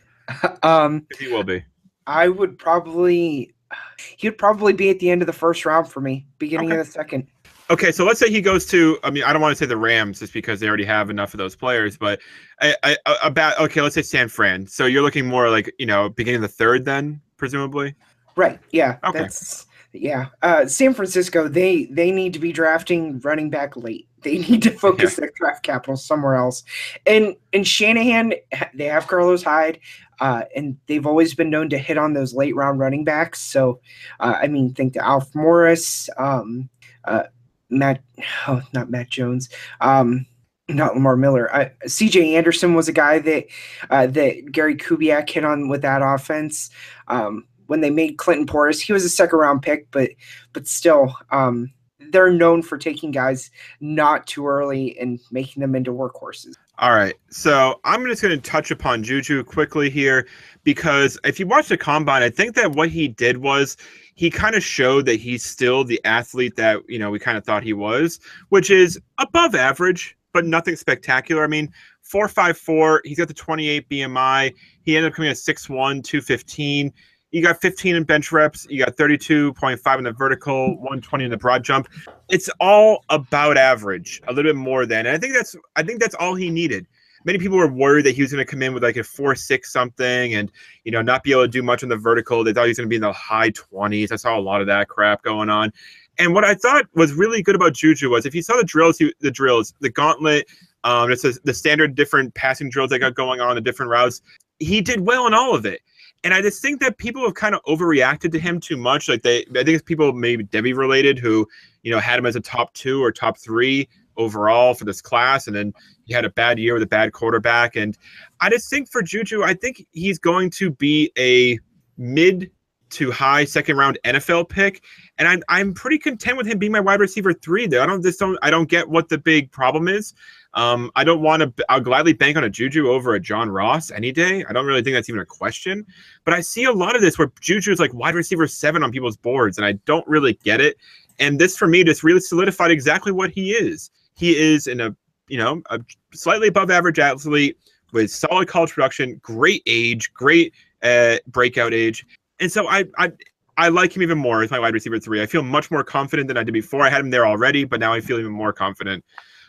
Speaker 4: um,
Speaker 3: he will be.
Speaker 4: I would probably. He would probably be at the end of the first round for me, beginning
Speaker 3: okay.
Speaker 4: of the second.
Speaker 3: Okay, so let's say he goes to, I mean, I don't want to say the Rams just because they already have enough of those players, but I, I, about, okay, let's say San Fran. So you're looking more like, you know, beginning of the third then, presumably?
Speaker 4: Right, yeah.
Speaker 3: Okay.
Speaker 4: That's, yeah. Uh, San Francisco, they, they need to be drafting running back late. They need to focus yeah. their draft capital somewhere else. And and Shanahan, they have Carlos Hyde, uh, and they've always been known to hit on those late round running backs. So, uh, I mean, think to Alf Morris, um, uh, Matt, oh, not Matt Jones, um, not Lamar Miller. Uh, C J Anderson was a guy that uh, that Gary Kubiak hit on with that offense. Um, when they made Clinton Portis, he was a second round pick, but but still, um, they're known for taking guys not too early and making them into workhorses.
Speaker 3: All right, so I'm just going to touch upon Juju quickly here because if you watch the combine, I think that what he did was he kind of showed that he's still the athlete that, you know, we kind of thought he was, which is above average, but nothing spectacular. I mean, four five four, he's got the twenty-eight B M I. He ended up coming at six one, two fifteen. You got fifteen in bench reps. You got thirty-two point five in the vertical, one twenty in the broad jump. It's all about average, a little bit more than. And I think that's I think that's all he needed. Many people were worried that he was going to come in with like a four six something and, you know, not be able to do much on the vertical. They thought he was going to be in the high twenties. I saw a lot of that crap going on. And what I thought was really good about Juju was if you saw the drills, he, the drills, the gauntlet, um, it's a, the standard different passing drills they got going on, the different routes. He did well in all of it. And I just think that people have kind of overreacted to him too much. Like they, I think it's people maybe Debbie related who, you know, had him as a top two or top three overall for this class. And then he had a bad year with a bad quarterback. And I just think for Juju, I think he's going to be a mid to high second round N F L pick. And I'm, I'm pretty content with him being my wide receiver three there. I don't just don't, I don't get what the big problem is. Um, I don't want to, I'll gladly bank on a Juju over a John Ross any day. I don't really think that's even a question, but I see a lot of this where Juju is like wide receiver seven on people's boards and I don't really get it. And this for me just really solidified exactly what he is. He is in a, you know, a slightly above average athlete with solid college production, great age, great uh, breakout age. And so I, I, I like him even more as my wide receiver three. I feel much more confident than I did before. I had him there already, but now I feel even more confident.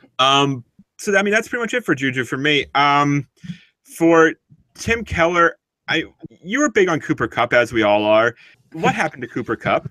Speaker 3: Um, So, I mean, that's pretty much it for Juju for me. Um, for Tim Keller, I you were big on Cooper Kupp, as we all are. What happened to Cooper Kupp?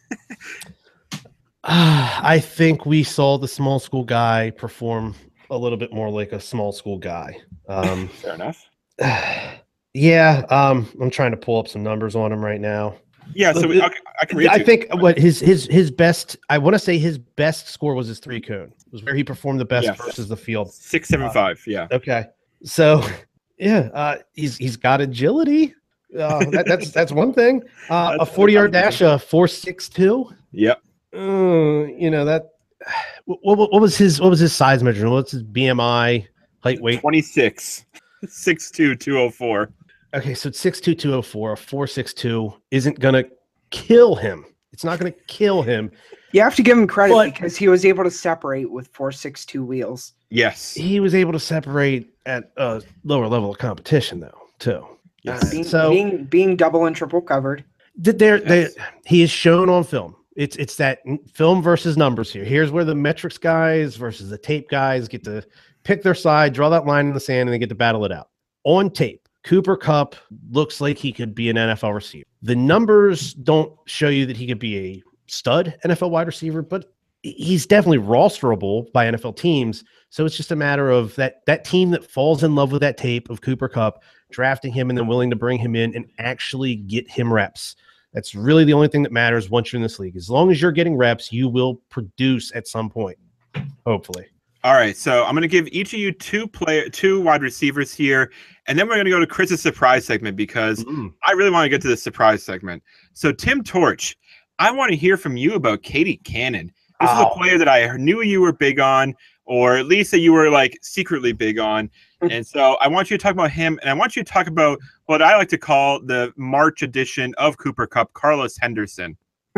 Speaker 2: uh, I think we saw the small school guy perform a little bit more like a small school guy. Um,
Speaker 3: Fair enough.
Speaker 2: Yeah, um, I'm trying to pull up some numbers on him right now.
Speaker 3: Yeah, so we, I, I can read.
Speaker 2: I
Speaker 3: you.
Speaker 2: think what his his his best. I want to say his best score was his three cone. Was where he performed the best
Speaker 3: Yes.
Speaker 2: versus the field.
Speaker 3: Six seven
Speaker 2: Uh,
Speaker 3: five. Yeah.
Speaker 2: Okay, so yeah, uh, he's he's got agility. Uh, that, that's that's one thing. Uh,
Speaker 3: That's-
Speaker 2: a forty yard
Speaker 3: that's-
Speaker 2: dash, a four six two.
Speaker 3: Yep.
Speaker 2: Uh, you know that. What, what, what was his what was his size measurement? What's his B M I, height, weight?
Speaker 3: twenty-six. six two, two oh four.
Speaker 2: Okay, so it's six two, two oh four. A four six two isn't gonna kill him. It's not gonna kill him.
Speaker 4: You have to give him credit
Speaker 2: But-
Speaker 4: because he was able to separate with four six two wheels.
Speaker 3: Yes.
Speaker 2: He was able to separate at a lower level of competition, though, too.
Speaker 3: Yes.
Speaker 4: Being,
Speaker 2: So-
Speaker 4: being being double and triple covered.
Speaker 2: Did there? They,
Speaker 3: Yes.
Speaker 2: he is shown on film. It's it's that n- film versus numbers here. Here's where the metrics guys versus the tape guys get to pick their side, draw that line in the sand, and they get to battle it out. On tape, Cooper Kupp looks like he could be an N F L receiver. The numbers don't show you that he could be a stud N F L wide receiver, but he's definitely rosterable by N F L teams. So it's just a matter of that that team that falls in love with that tape of Cooper Kupp, drafting him and then willing to bring him in and actually get him reps. That's really the only thing that matters once you're in this league. As long as you're getting reps, you will produce at some point, hopefully.
Speaker 3: All right, so I'm going to give each of you two player, two wide receivers here, and then we're going to go to Chris's surprise segment because
Speaker 2: Mm.
Speaker 3: I really want to get to the surprise segment. So, Tim Torch, I want to hear from you about Katie Cannon. This is
Speaker 2: Oh.
Speaker 3: a player that I knew you were big on, or at least that you were like secretly big on. And so I want you to talk about him, and I want you to talk about what I like to call the March edition of Cooper Kupp, Carlos Henderson.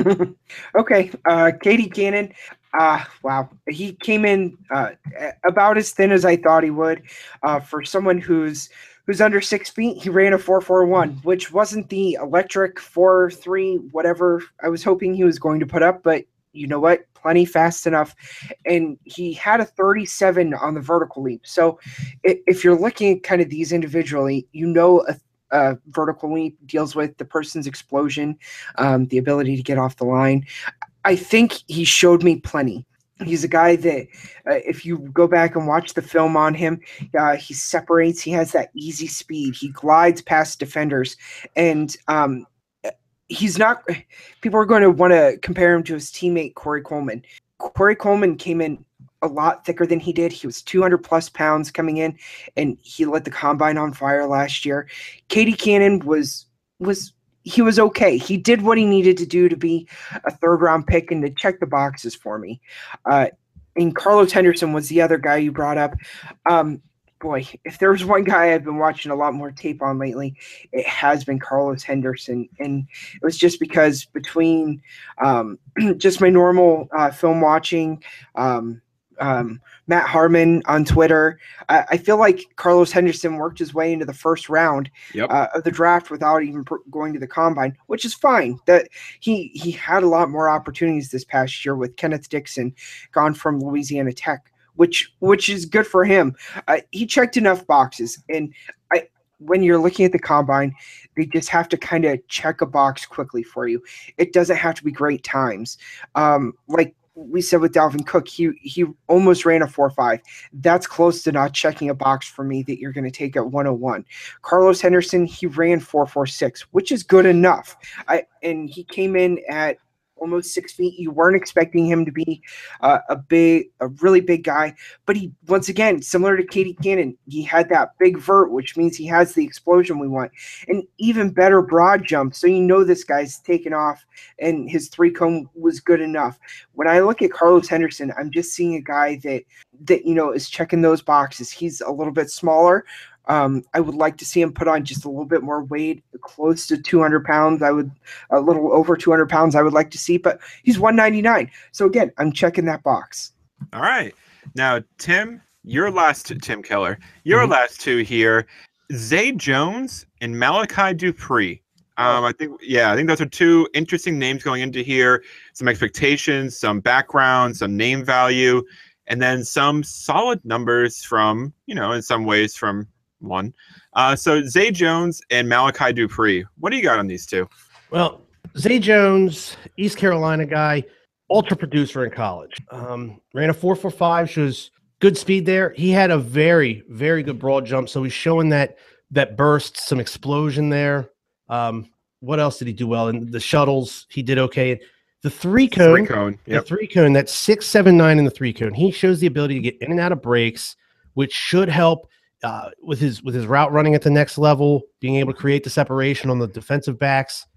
Speaker 4: Okay, uh, Katie Cannon. Uh, wow, he came in uh, about as thin as I thought he would. Uh, for someone who's who's under six feet, he ran a four four one, which wasn't the electric four three whatever I was hoping he was going to put up, but you know what? Plenty fast enough. And he had a thirty-seven on the vertical leap. So if, if you're looking at kind of these individually, you know a Uh, vertical leap deals with the person's explosion, um, the ability to get off the line. I think he showed me plenty. He's a guy that uh, if you go back and watch the film on him, uh, he separates. He has that easy speed. He glides past defenders. And um, he's not – people are going to want to compare him to his teammate Corey Coleman. Corey Coleman came in a lot thicker than he did. He was two hundred plus pounds coming in, and he lit the combine on fire last year. Katie Cannon was was he was okay. He did what he needed to do to be a third round pick and to check the boxes for me. Uh, and Carlos Henderson was the other guy you brought up. Um, boy, if there was one guy I've been watching a lot more tape on lately, it has been Carlos Henderson. And it was just because between um, just my normal uh, film watching, um, um, Matt Harmon on Twitter, I, I feel like Carlos Henderson worked his way into the first round
Speaker 3: Yep.
Speaker 4: uh, of the draft without even pr- going to the combine, which is fine. That he he had a lot more opportunities this past year with Kenneth Dixon gone from Louisiana Tech, which which is good for him. Uh, he checked enough boxes, and I when you're looking at the combine, they just have to kind of check a box quickly for you. It doesn't have to be great times, um, like. We said with Dalvin Cook, he he almost ran a four five. That's close to not checking a box for me that you're going to take at one oh one. Carlos Henderson, he ran four four six, which is good enough. I and he came in at almost six feet. You weren't expecting him to be uh, a big, a really big guy, but he, once again, similar to Katie Cannon, he had that big vert, which means he has the explosion we want, and even better broad jump. So you know this guy's taken off, and his three cone was good enough. When I look at Carlos Henderson, I'm just seeing a guy that that you know is checking those boxes. He's a little bit smaller. Um, I would like to see him put on just a little bit more weight, close to two hundred pounds. I would a little over two hundred pounds. I would like to see, but he's one ninety-nine. So again, I'm checking that box.
Speaker 3: All right. Now, Tim, your last Tim Keller, your
Speaker 2: Mhm.
Speaker 3: last two here, Zay Jones and Malachi Dupree. Um, I think, yeah, I think those are two interesting names going into here. Some expectations, some background, some name value, and then some solid numbers from, you know, in some ways from one. Uh, so Zay Jones and Malachi Dupree. What do you got on these two?
Speaker 2: Well, Zay Jones, East Carolina guy, ultra producer in college. Um, ran a four four five, shows good speed there. He had a very, very good broad jump. So he's showing that that burst, some explosion there. Um, what else did he do well? And the shuttles, he did okay. The three cone,
Speaker 3: Three cone.
Speaker 2: the
Speaker 3: Yep.
Speaker 2: three cone, that's six, seven, nine in the three cone. He shows the ability to get in and out of breaks, which should help uh, with his with his route running at the next level, being able to create the separation on the defensive backs.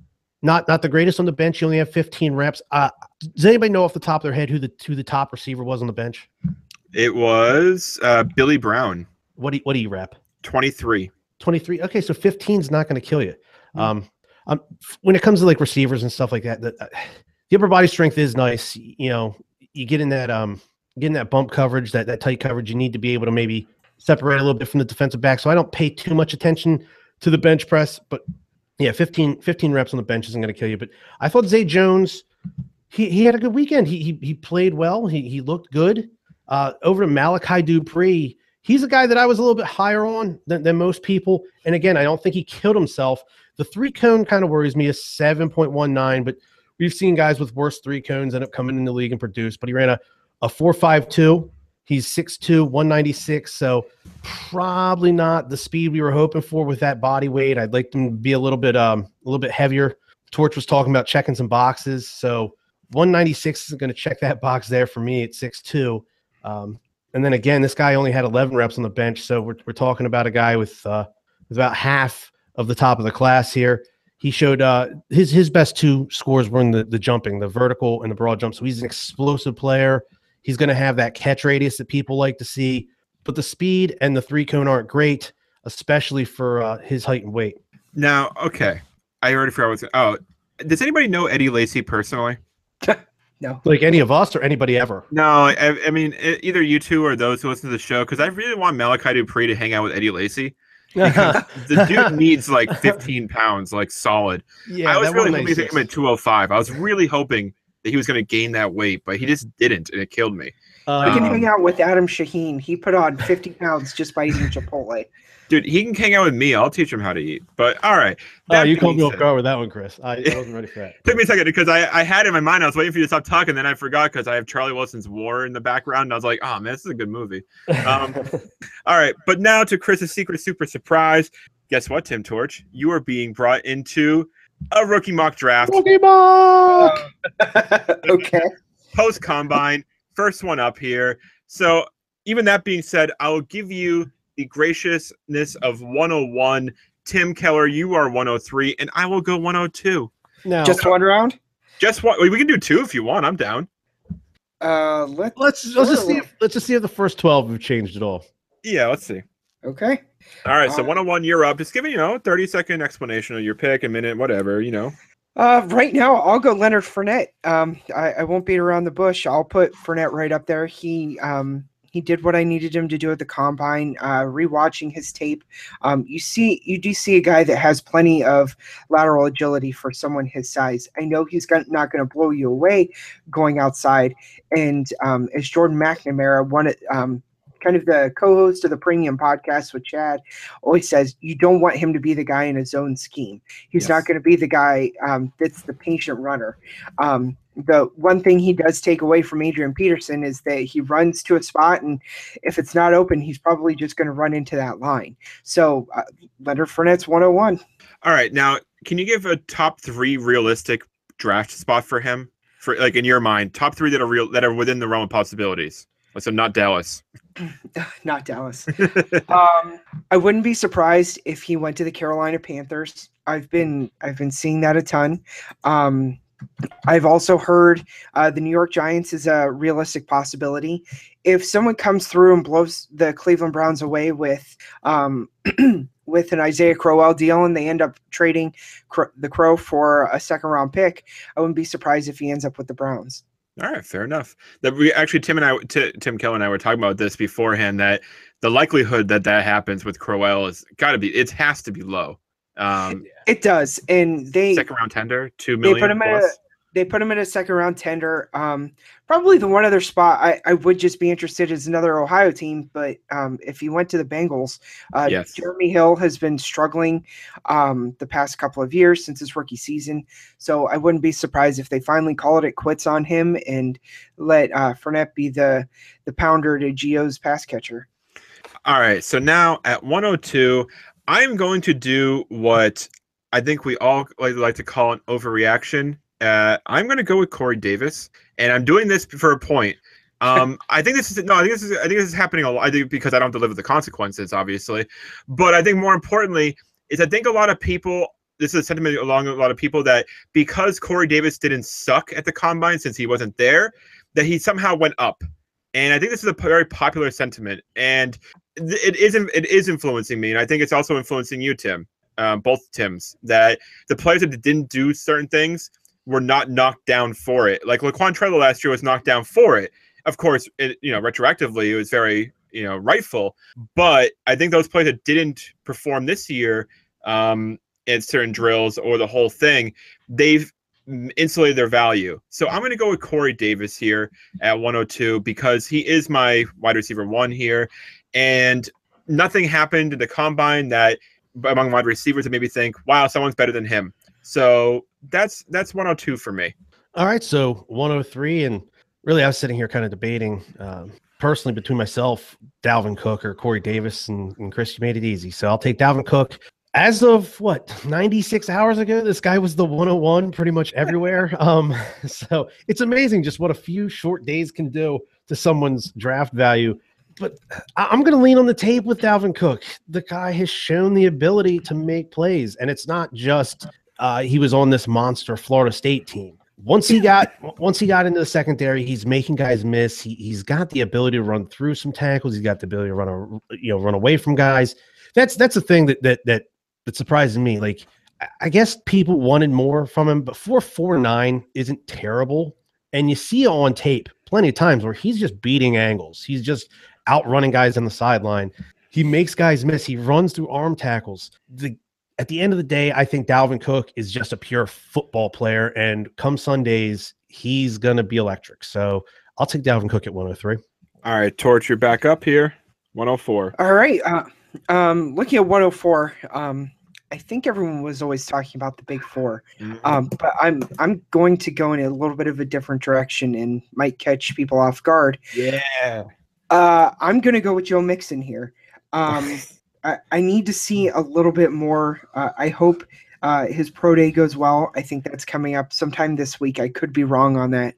Speaker 2: Not not the greatest on the bench. You only have fifteen reps. Uh, does anybody know off the top of their head who the who the top receiver was on the bench?
Speaker 3: It was uh, Billy Brown,
Speaker 2: What do you, what do you rep?
Speaker 3: twenty-three.
Speaker 2: twenty-three. Okay, so fifteen is not going to kill you. Um, um, when it comes to like receivers and stuff like that, the, uh, the upper body strength is nice. You know, you get in that um, getting that bump coverage, that that tight coverage. You need to be able to maybe separate a little bit from the defensive back. So I don't pay too much attention to the bench press, but yeah, fifteen, fifteen reps on the bench isn't going to kill you. But I thought Zay Jones, he he had a good weekend. He he he played well. He he looked good. Uh, over to Malachi Dupree. He's a guy that I was a little bit higher on than, than most people. And again, I don't think he killed himself. The three cone kind of worries me, a seven point one nine, but we've seen guys with worse three cones end up coming in the league and produce. But he ran a, a four five two. He's six two, one ninety-six. So probably not the speed we were hoping for with that body weight. I'd like him to be a little bit um a little bit heavier. Torch was talking about checking some boxes. So one ninety-six is going to check that box there for me at six two. Um, And then again, this guy only had eleven reps on the bench. So we're, we're talking about a guy with, uh, with about half of the top of the class here. He showed uh, his his best two scores were in the, the jumping, the vertical and the broad jump. So he's an explosive player. He's going to have that catch radius that people like to see. But the speed and the three cone aren't great, especially for uh, his height and weight.
Speaker 3: Now, okay. I already forgot what's. Oh, does anybody know Eddie Lacy personally?
Speaker 4: No.
Speaker 2: Like any of us or anybody ever.
Speaker 3: No, I, I mean e- either you two or those who listen to the show, because I really want Malachi Dupree to hang out with Eddie Lacy.
Speaker 2: yeah,
Speaker 3: The dude needs like fifteen pounds, like solid. I was
Speaker 2: that
Speaker 3: really
Speaker 2: one
Speaker 3: hoping to him at two oh five. I was really hoping that he was going to gain that weight, but he just didn't, and it killed me.
Speaker 2: Uh,
Speaker 4: I can
Speaker 3: Um,
Speaker 4: hang out with Adam Shaheen. He put on fifty pounds just by eating Chipotle.
Speaker 3: Dude, he can hang out with me. I'll teach him how to eat. But all right.
Speaker 2: Oh,
Speaker 3: That
Speaker 2: you caught
Speaker 3: being
Speaker 2: me off
Speaker 3: said-
Speaker 2: guard with that one, Chris. I, I wasn't ready for that.
Speaker 3: Took me a second because I, I had it in my mind. I was waiting for you to stop talking, then I forgot because I have Charlie Wilson's War in the background. And I was like, oh man, this is a good movie. Um, all right, but now to Chris's secret super surprise. Guess what, Tim Torch? You are being brought into a rookie mock draft
Speaker 2: Pokemon!
Speaker 4: Okay.
Speaker 3: post combine. First one up here. So even that being said, I will give you the graciousness of one oh one. Tim Keller, you are one oh three, and I will go one oh two.
Speaker 2: Now,
Speaker 4: Just one round?
Speaker 3: Just one. We can do two if you want. I'm down.
Speaker 4: Uh, let,
Speaker 2: let's let's just see if, let's just see if the first twelve have changed at all.
Speaker 3: Yeah, let's see.
Speaker 4: okay.
Speaker 3: All right, so
Speaker 4: Uh,
Speaker 3: one oh one, you're up. Just give me, you know, thirty second explanation of your pick, a minute, whatever, you know.
Speaker 4: Uh, right now, I'll go Leonard Fournette. Um, I, I won't beat around the bush. I'll put Fournette right up there. He um he did what I needed him to do at the combine. Uh, rewatching his tape, um, you see you do see a guy that has plenty of lateral agility for someone his size. I know he's got, not going to blow you away going outside. And um, as Jordan McNamara, one um. kind of the co-host of the Premium Podcast with Chad, always says you don't want him to be the guy in his own scheme. He's
Speaker 3: Yes.
Speaker 4: not going to be the guy um, that's the patient runner. Um, the one thing he does take away from Adrian Peterson is that he runs to a spot, and if it's not open, he's probably just going to run into that line. So uh, Leonard Fournette's one oh one.
Speaker 3: All right, now, can you give a top three realistic draft spot for him? For like in your mind, top three that are real that are within the realm of possibilities. So not Dallas.
Speaker 4: Not Dallas. um, I wouldn't be surprised if he went to the Carolina Panthers. I've been I've been seeing that a ton. Um, I've also heard uh, the New York Giants is a realistic possibility. If someone comes through and blows the Cleveland Browns away with um, with an Isaiah Crowell deal and they end up trading Cro- the Crow for a second round pick, I wouldn't be surprised if he ends up with the Browns.
Speaker 3: All right, fair enough. That we actually Tim and I, T- Tim Keller and I were talking about this beforehand. That the likelihood that that happens with Crowell is got to be. It has to be low. Um,
Speaker 4: It does, and they
Speaker 3: second round tender, two
Speaker 4: they
Speaker 3: million
Speaker 4: put him in a
Speaker 3: plus.
Speaker 4: they put him in a second round tender. Um, probably the one other spot I, I would just be interested is another Ohio team, but um, if he went to the Bengals, uh,
Speaker 3: Yes.
Speaker 4: Jeremy Hill has been struggling um, the past couple of years since his rookie season. So I wouldn't be surprised if they finally called it quits on him and let uh, Fournette be the the pounder to Gio's pass catcher.
Speaker 3: All right, so now at one oh two, I'm going to do what I think we all like, like to call an overreaction. Uh, I'm going to go with Corey Davis, and I'm doing this for a point. Um, I think this is no. I think this is. I think this is happening a lot. I think because I don't have to live with the consequences, obviously. But I think more importantly is I think a lot of people. This is a sentiment along a lot of people that because Corey Davis didn't suck at the combine since he wasn't there, that he somehow went up. And I think this is a very popular sentiment, and it isn't. It is influencing me, and I think it's also influencing you, Tim. Um, both Tims. That the players that didn't do certain things were not knocked down for it. Like Laquan Treadwell last year was knocked down for it. Of course, it, you know, retroactively, it was very, you know, rightful. But I think those players that didn't perform this year um, in certain drills or the whole thing, they've insulated their value. So I'm going to go with Corey Davis here at one oh two because he is my wide receiver one here. And nothing happened in the combine that among wide receivers that made me think, wow, someone's better than him. So that's that's one oh two for me.
Speaker 2: All right, so one oh three, and really I was sitting here kind of debating um, personally between myself, Dalvin Cook, or Corey Davis, and, and Chris, you made it easy. So I'll take Dalvin Cook. As of what, ninety-six hours ago, this guy was the one oh one pretty much everywhere. Um, so it's amazing just what a few short days can do to someone's draft value. But I'm going to lean on the tape with Dalvin Cook. The guy has shown the ability to make plays, and it's not just uh, he was on this monster Florida State team. Once he got once he got into the secondary, he's making guys miss. He he's got the ability to run through some tackles. He's got the ability to run a, you know run away from guys. That's that's the thing that that that that surprises me. Like I guess people wanted more from him, but four four nine isn't terrible. And you see it on tape plenty of times where he's just beating angles. He's just outrunning guys on the sideline. He makes guys miss. He runs through arm tackles. The At the end of the day, I think Dalvin Cook is just a pure football player, and come Sundays, he's going to be electric. So I'll take Dalvin Cook at one oh three.
Speaker 3: All right, Torch, you're back up here, one oh four.
Speaker 4: All right. Uh, um, looking at one oh four, um, I think everyone was always talking about the big four, mm-hmm. um, but I'm I'm going to go in a little bit of a different direction and might catch people off guard.
Speaker 3: Yeah.
Speaker 4: Uh, I'm going to go with Joe Mixon here. Um I, I need to see a little bit more. Uh, I hope uh, his pro day goes well. I think that's coming up sometime this week. I could be wrong on that.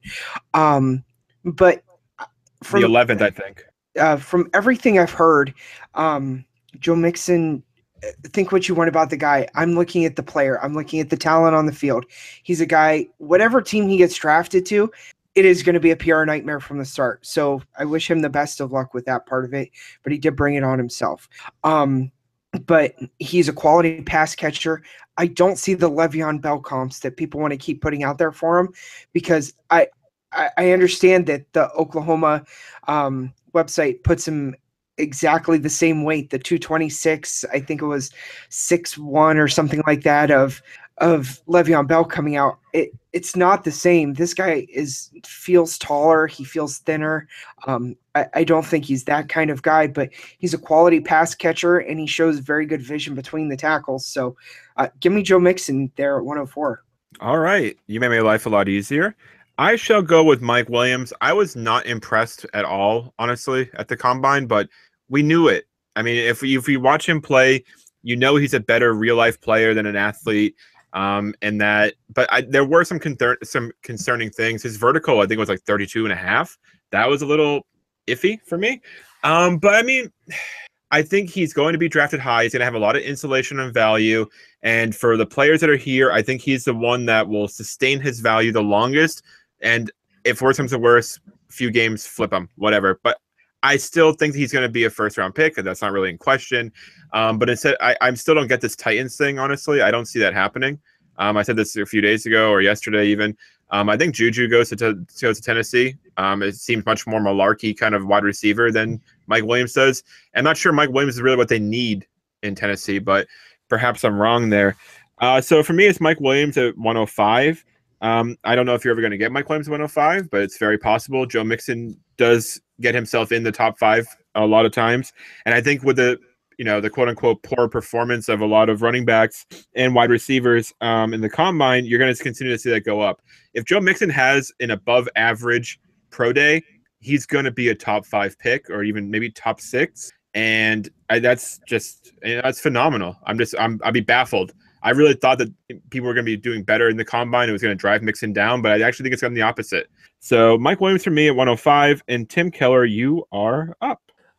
Speaker 4: Um, but from
Speaker 3: the eleventh, I think.
Speaker 4: Uh, from everything I've heard, um, Joe Mixon, think what you want about the guy. I'm looking at the player. I'm looking at the talent on the field. He's a guy, whatever team he gets drafted to, it is going to be a P R nightmare from the start. So I wish him the best of luck with that part of it, but he did bring it on himself. Um, but he's a quality pass catcher. I don't see the Le'Veon Bell comps that people want to keep putting out there for him, because I, I, I understand that the Oklahoma um, website puts him exactly the same weight, the two twenty-six, I think it was six one or something like that of of Le'Veon Bell coming out. It it's not the same. This guy is feels taller, he feels thinner. Um, I, I don't think he's that kind of guy, but he's a quality pass catcher and he shows very good vision between the tackles. So uh, give me Joe Mixon there at one oh four.
Speaker 3: All right. You made my life a lot easier. I shall go with Mike Williams. I was not impressed at all, honestly, at the combine, but we knew it. I mean, if we, if we watch him play, you know he's a better real-life player than an athlete. Um, and that, but I, there were some concern, some concerning things. His vertical, I think, was like thirty-two and a half. That was a little iffy for me. Um, but I mean, I think he's going to be drafted high. He's going to have a lot of insulation and value. And for the players that are here, I think he's the one that will sustain his value the longest. And if worse comes to worse, few games, flip him, whatever. But I still think he's going to be a first round pick, and that's not really in question. Um, but instead, I, I still don't get this Titans thing, honestly. I don't see that happening. Um, I said this a few days ago or yesterday even. Um, I think Juju goes to, to, goes to Tennessee. Um, it seems much more malarkey kind of wide receiver than Mike Williams does. I'm not sure Mike Williams is really what they need in Tennessee, but perhaps I'm wrong there. Uh, so for me, it's Mike Williams at one oh five. Um, I don't know if you're ever going to get Mike Williams at one oh five, but it's very possible. Joe Mixon does get himself in the top five a lot of times. And I think with the, you know, the quote unquote poor performance of a lot of running backs and wide receivers um, in the combine, you're going to continue to see that go up. If Joe Mixon has an above average pro day, he's going to be a top five pick or even maybe top six. And I, that's just, that's phenomenal. I'm just, I'm, I'll be baffled. I really thought that people were going to be doing better in the combine. It was going to drive Mixon down, but I actually think it's going to be the opposite. So Mike Williams for me at one oh five, and Tim Keller, you are up.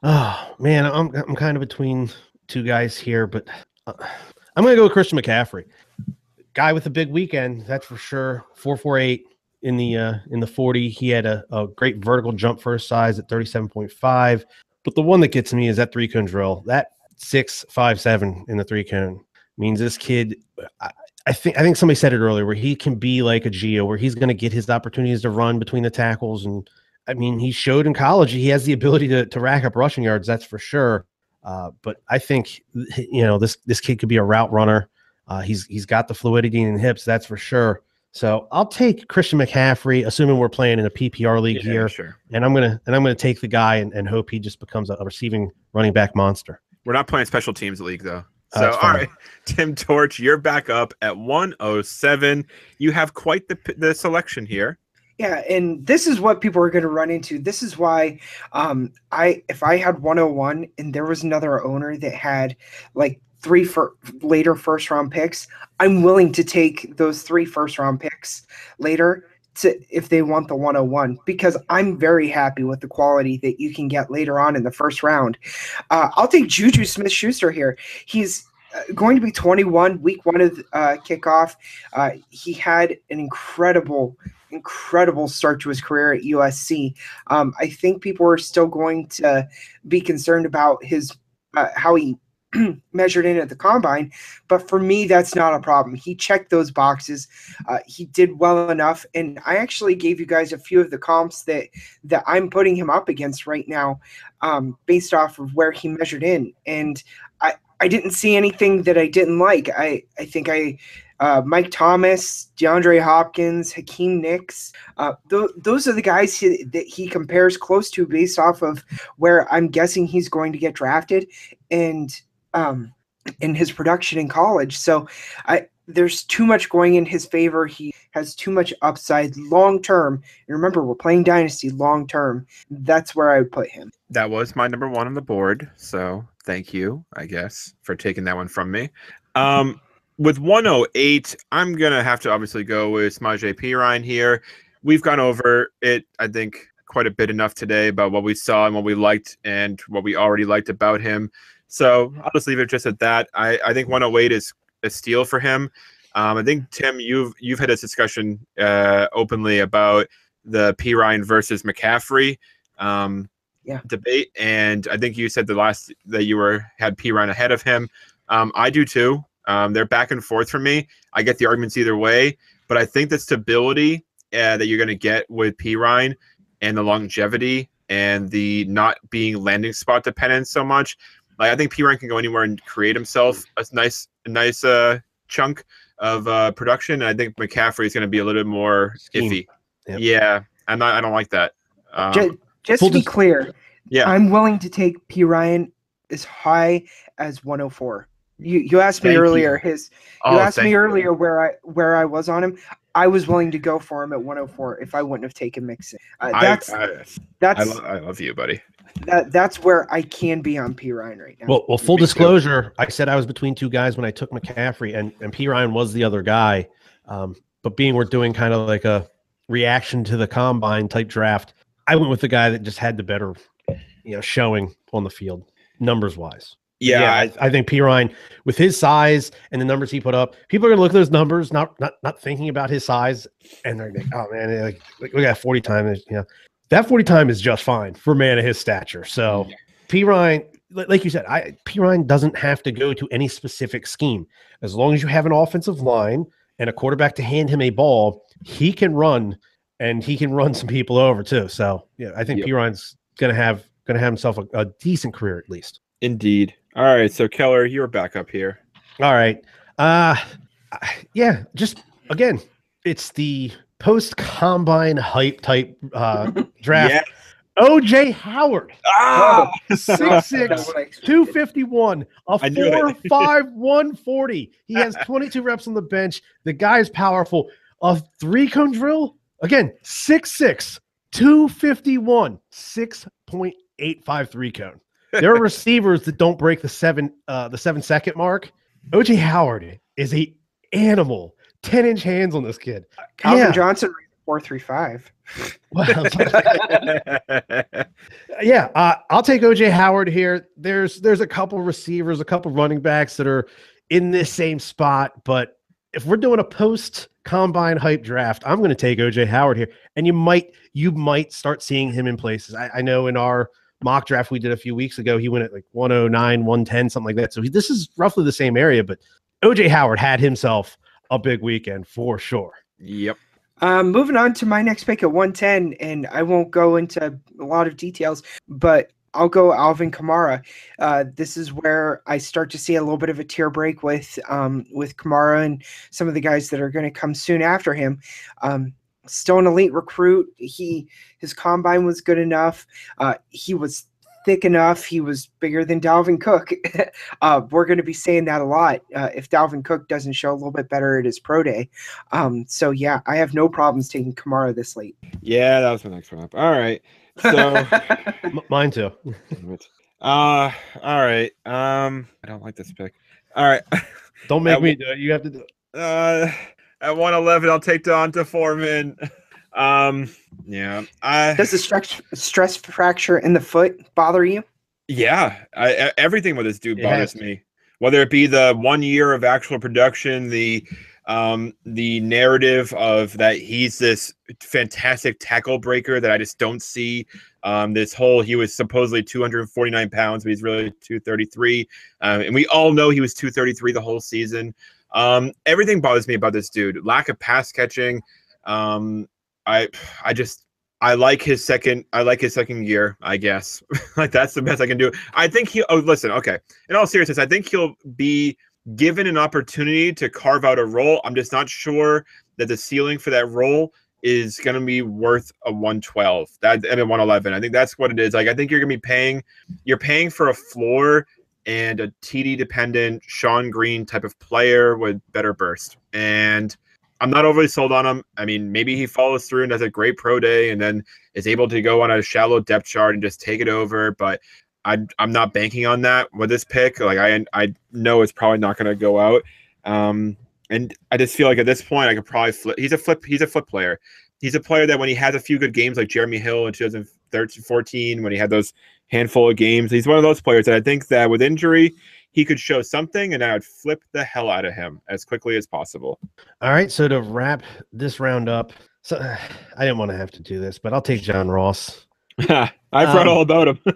Speaker 2: Oh man, I'm I'm kind of between two guys here, but uh, I'm going to go with Christian McCaffrey. Guy with a big weekend, that's for sure. four forty-eight in the uh, in the forty. He had a, a great vertical jump for his size at thirty-seven point five. But the one that gets me is that three cone drill. That six five seven in the three cone means this kid. I, I think I think somebody said it earlier, where he can be like a Gio, where he's going to get his opportunities to run between the tackles. And I mean, he showed in college he has the ability to to rack up rushing yards. That's for sure. Uh, but I think you know this this kid could be a route runner. Uh, he's he's got the fluidity in the hips. That's for sure. So I'll take Christian McCaffrey, assuming we're playing in a P P R league
Speaker 3: Yeah,
Speaker 2: here.
Speaker 3: sure.
Speaker 2: And I'm gonna and I'm gonna take the guy and, and hope he just becomes a, a receiving running back monster.
Speaker 3: We're not playing special teams league though.
Speaker 2: Oh,
Speaker 3: So
Speaker 2: that's
Speaker 3: all
Speaker 2: fine.
Speaker 3: right, Tim Torch, you're back up at one oh seven. You have quite the the selection here.
Speaker 4: Yeah, and this is what people are going to run into. This is why um, I, if I had one oh one and there was another owner that had like three for later first round picks, I'm willing to take those three first round picks later to if they want the one oh one, because I'm very happy with the quality that you can get later on in the first round. Uh, I'll take Juju Smith-Schuster here. He's uh, going to be twenty-one, week one of uh, kickoff. Uh, he had an incredible incredible start to his career at U S C. Um, I think people are still going to be concerned about his uh, how he measured in at the combine, but for me, that's not a problem. He checked those boxes. Uh, he did well enough, and I actually gave you guys a few of the comps that that I'm putting him up against right now, um, based off of where he measured in, and I I didn't see anything that I didn't like. I I think I. Uh, Mike Thomas, DeAndre Hopkins, Hakeem Nicks. Uh, th- those are the guys he, that he compares close to based off of where I'm guessing he's going to get drafted and um, in his production in college. So I, there's too much going in his favor. He has too much upside long term. And remember, we're playing Dynasty long term. That's where I would put him.
Speaker 3: That was my number one on the board. So thank you, I guess, for taking that one from me. Um, With one oh eight, I'm going to have to obviously go with Samaje Perine here. We've gone over it, I think, quite a bit enough today about what we saw and what we liked and what we already liked about him. So I'll just leave it just at that. I, I think one oh eight is a steal for him. Um, I think, Tim, you've you've had this discussion uh, openly about the Perine versus McCaffrey um,
Speaker 4: yeah.
Speaker 3: debate, and I think you said the last that you were had Perine ahead of him. Um, I do too. Um, they're back and forth for me. I get the arguments either way, but I think the stability uh, that you're going to get with Perine and the longevity and the not being landing spot dependent so much, like I think Perine can go anywhere and create himself a nice, a nice uh, chunk of uh, production. And I think McCaffrey is going to be a little bit more
Speaker 2: Scheme.
Speaker 3: iffy.
Speaker 2: Yep.
Speaker 3: Yeah, I'm not. I don't like that. Um,
Speaker 4: Just, just
Speaker 2: Full
Speaker 4: to be
Speaker 2: dis-
Speaker 4: clear,
Speaker 3: yeah,
Speaker 4: I'm willing to take Perine as high as one oh four. You you asked me
Speaker 3: Thank
Speaker 4: earlier
Speaker 3: you.
Speaker 4: his
Speaker 3: Oh,
Speaker 4: you asked
Speaker 3: thank
Speaker 4: me
Speaker 3: you.
Speaker 4: earlier where I where I was on him. I was willing to go for him at one oh four if I wouldn't have taken Mixon. Uh, that's
Speaker 3: I, I,
Speaker 4: that's
Speaker 3: I, lo- I love you, buddy.
Speaker 4: that that's where I can be on Perine right now.
Speaker 2: Well, well, full
Speaker 3: Me too.
Speaker 2: disclosure, I said I was between two guys when I took McCaffrey, and and Perine was the other guy. Um, but being we're doing kind of like a reaction to the combine type draft, I went with the guy that just had the better, you know, showing on the field, numbers wise.
Speaker 3: Yeah,
Speaker 2: I, I think Perine, with his size and the numbers he put up, people are going to look at those numbers, not not not thinking about his size, and they're like, oh man, like, like we got forty time, you know, that forty time is just fine for a man of his stature. So Perine, li- like you said, I Perine doesn't have to go to any specific scheme as long as you have an offensive line and a quarterback to hand him a ball, he can run and he can run some people over too. So yeah, I think
Speaker 3: Yep.
Speaker 2: Perine's going to have going to have himself a, a decent career at least.
Speaker 3: indeed. All right, so Keller, you're back up here.
Speaker 2: All right. Uh yeah, just again, it's the post combine hype type uh draft.
Speaker 3: Yeah.
Speaker 2: O J Howard,
Speaker 3: Ah!
Speaker 2: six
Speaker 4: That's
Speaker 2: six,
Speaker 4: what I expected.
Speaker 2: two fifty-one, a
Speaker 3: I knew it.
Speaker 2: four five, one forty. He has twenty-two reps on the bench. The guy is powerful. A three cone drill, again, six six, two fifty-one, six point eight five three cone. There are receivers that don't break the seven uh the seven second mark. O J Howard is a animal. ten inch hands on this kid.
Speaker 4: Calvin
Speaker 2: yeah.
Speaker 4: Johnson four three five.
Speaker 2: Well, yeah, uh, I'll take O J Howard here. There's there's a couple receivers, a couple running backs that are in this same spot, but if we're doing a post combine hype draft, I'm going to take O J Howard here, and you might you might start seeing him in places. I, I know in our mock draft we did a few weeks ago, he went at like one oh nine, one ten, something like that. So he, this is roughly the same area, but O J Howard had himself a big weekend for sure.
Speaker 3: Yep.
Speaker 4: Um, moving on to my next pick at one ten, and I won't go into a lot of details, but I'll go Alvin Kamara. Uh, this is where I start to see a little bit of a tier break with um, with Kamara and some of the guys that are going to come soon after him. Um, still an elite recruit. He his combine was good enough. Uh, he was thick enough. He was bigger than Dalvin Cook. uh, we're going to be saying that a lot uh, if Dalvin Cook doesn't show a little bit better at his pro day. Um, so yeah, I have no problems taking Kamara this late.
Speaker 3: Yeah, that was my next one up. All right. So
Speaker 2: M- mine too.
Speaker 3: uh, all right. Um, I don't like this pick. All right.
Speaker 2: Don't make
Speaker 3: At
Speaker 2: me
Speaker 3: one-
Speaker 2: do it. You have to do it.
Speaker 3: Uh, at one eleven, I'll take Donta Foreman. Um, yeah. I
Speaker 4: Does the stress stress fracture in the foot bother you?
Speaker 3: Yeah, I, everything with this dude
Speaker 2: It
Speaker 3: bothers
Speaker 2: has to.
Speaker 3: me. Whether it be the one year of actual production, the um, the narrative of that he's this fantastic tackle breaker that I just don't see. Um, this whole he was supposedly two hundred forty-nine pounds, but he's really two thirty-three, um, and we all know he was two thirty-three the whole season. Um, everything bothers me about this dude. Lack of pass catching. Um, I I just. I like his second. I like his second year. I guess like that's the best I can do. I think he. Oh, listen. Okay. In all seriousness, I think he'll be given an opportunity to carve out a role. I'm just not sure that the ceiling for that role is going to be worth a one twelve. That I mean one eleven. I think that's what it is. Like I think you're going to be paying. You're paying for a floor and a T D dependent Sean Green type of player with better burst. And I'm not overly sold on him. I mean, maybe he follows through and does a great pro day and then is able to go on a shallow depth chart and just take it over. But I, I'm not banking on that with this pick. Like I, I know it's probably not going to go out. Um, and I just feel like at this point, I could probably flip. He's a flip. He's a flip player. He's a player that when he has a few good games, like Jeremy Hill in two thousand thirteen, fourteen, when he had those handful of games, he's one of those players that I think that with injury, he could show something, and I would flip the hell out of him as quickly as possible.
Speaker 2: All right, so to wrap this round up, so I didn't want to have to do this, but I'll take John Ross.
Speaker 3: I've read
Speaker 2: Um,
Speaker 3: all about him.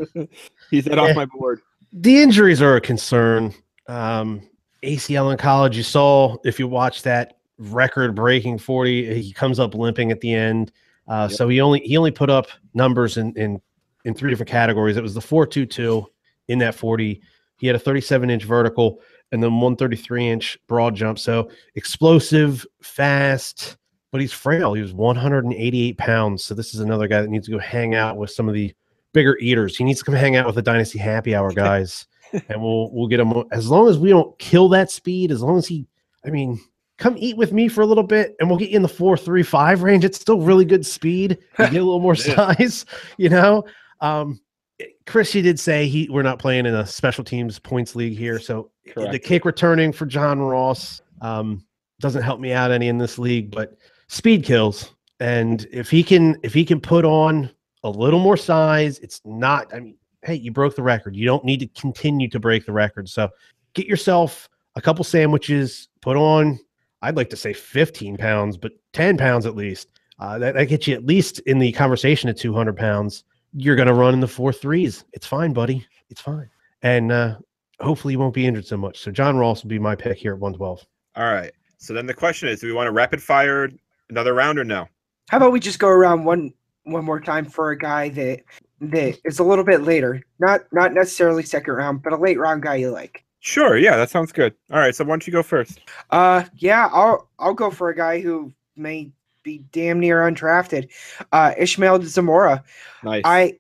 Speaker 3: He's head
Speaker 2: yeah.
Speaker 3: off my board.
Speaker 2: The injuries are a concern. Um, A C L in college, you saw if you watch that record-breaking forty, he comes up limping at the end. Uh,
Speaker 3: Yep.
Speaker 2: So he only he only put up numbers in in in three different categories. It was the four two two in that forty. He had a thirty-seven inch vertical and then one thirty-three inch broad jump. So explosive, fast, but he's frail. He was one hundred eighty-eight pounds. So this is another guy that needs to go hang out with some of the bigger eaters. He needs to come hang out with the Dynasty Happy Hour guys, and we'll we'll get him. As long as we don't kill that speed, as long as he, I mean, come eat with me for a little bit, and we'll get you in the four three five range. It's still really good speed. You get a little more
Speaker 3: Yeah.
Speaker 2: size, you know. Um, Chris, you did say he we're not playing in a special teams points league here, so
Speaker 3: Correct.
Speaker 2: the kick returning for John Ross um, doesn't help me out any in this league, but speed kills. And if he can, if he can put on a little more size, it's not. I mean, hey, you broke the record. You don't need to continue to break the record. So get yourself a couple sandwiches. Put on. I'd like to say fifteen pounds, but ten pounds at least. Uh, that, that gets you at least in the conversation at two hundred pounds. You're going to run in the four threes. It's fine, buddy. It's fine. And uh, hopefully you won't be injured so much. So John Ross will be my pick here at one twelve.
Speaker 3: All right. So then the question is, do we want to rapid fire another round or no?
Speaker 4: How about we just go around one one more time for a guy that that is a little bit later, not not necessarily second round, but a late round guy you like.
Speaker 3: Sure. Yeah, that sounds good. All right. So why don't you go first?
Speaker 4: Uh, yeah, I'll I'll go for a guy who may be damn near undrafted. Uh, Ishmael Zamora.
Speaker 3: Nice.
Speaker 4: I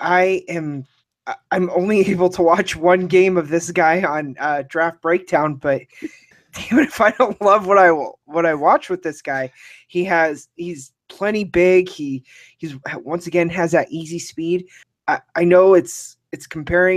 Speaker 4: I am I- I'm only able to watch one game of this guy on uh, Draft Breakdown, but damn it, if I don't love what I what I watch with this guy, he has he's plenty big. He he's once again has that easy speed. I, I know it's it's comparing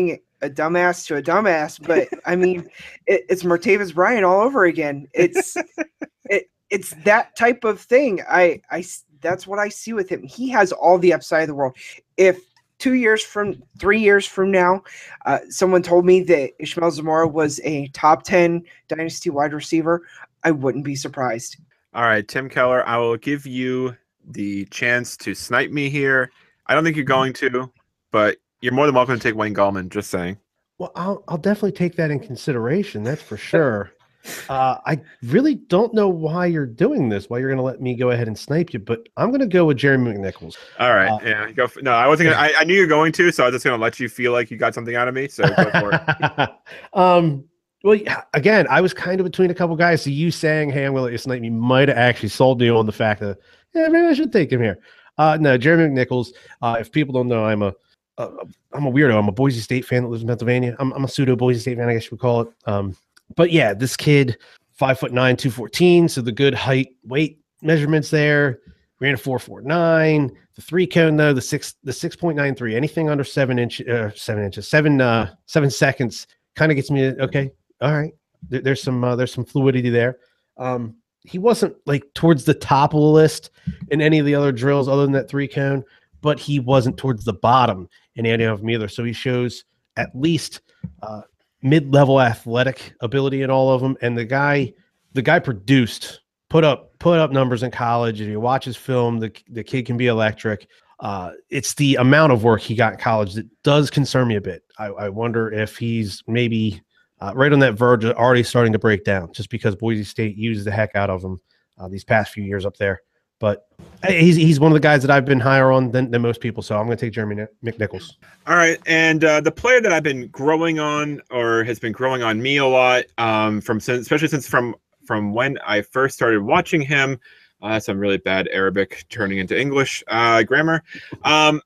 Speaker 4: a dumbass to a dumbass, but I mean, it, it's Martavis Bryant all over again. It's it, it's that type of thing. I, I, that's what I see with him. He has all the upside of the world. If two years from, three years from now, uh, someone told me that Ishmael Zamora was a top ten dynasty wide receiver, I wouldn't be surprised.
Speaker 3: All right, Tim Keller, I will give you the chance to snipe me here. I don't think you're going to, but you're more than welcome to take Wayne Gallman, just saying.
Speaker 2: Well, I'll, I'll definitely take that in consideration. That's for sure. Uh, I really don't know why you're doing this, why you're going to let me go ahead and snipe you, but I'm going to go with Jeremy McNichols.
Speaker 3: All right.
Speaker 2: Uh,
Speaker 3: yeah. Go for, no, I wasn't gonna, I, I knew you were going to, so I was just going to let you feel like you got something out of me. So go for it.
Speaker 2: um, well, again, I was kind of between a couple guys. So you saying, hey, I'm going to let you snipe me might have actually sold me on the fact that, yeah, maybe I should take him here. Uh, no, Jeremy McNichols. Uh, if people don't know, I'm a, a, I'm a weirdo. I'm a Boise State fan that lives in Pennsylvania. I'm, I'm a pseudo Boise State fan, I guess you would call it. Um, but yeah, this kid, five foot nine, two fourteen. So the good height, weight measurements there. Ran a four four nine. The three cone though, the six, the six point nine three. Anything under seven inch, uh, seven inches, seven, uh, seven seconds, kind of gets me. Okay, all right. There, there's some, uh, there's some fluidity there. Um, he wasn't like towards the top of the list in any of the other drills other than that three cone, but he wasn't towards the bottom in any of them either. So he shows at least uh, mid-level athletic ability in all of them. And the guy, the guy produced, put up, put up numbers in college. If you watch his film, the, the kid can be electric. Uh, it's the amount of work he got in college that does concern me a bit. I, I wonder if he's maybe Uh, right on that verge, already starting to break down just because Boise State used the heck out of him uh, these past few years up there. But he's he's one of the guys that I've been higher on than, than most people. So I'm going to take Jeremy McNichols.
Speaker 3: All right. And uh, the player that I've been growing on or has been growing on me a lot um, from since, especially since from, from when I first started watching him, uh, some really bad Arabic turning into English uh, grammar. Um,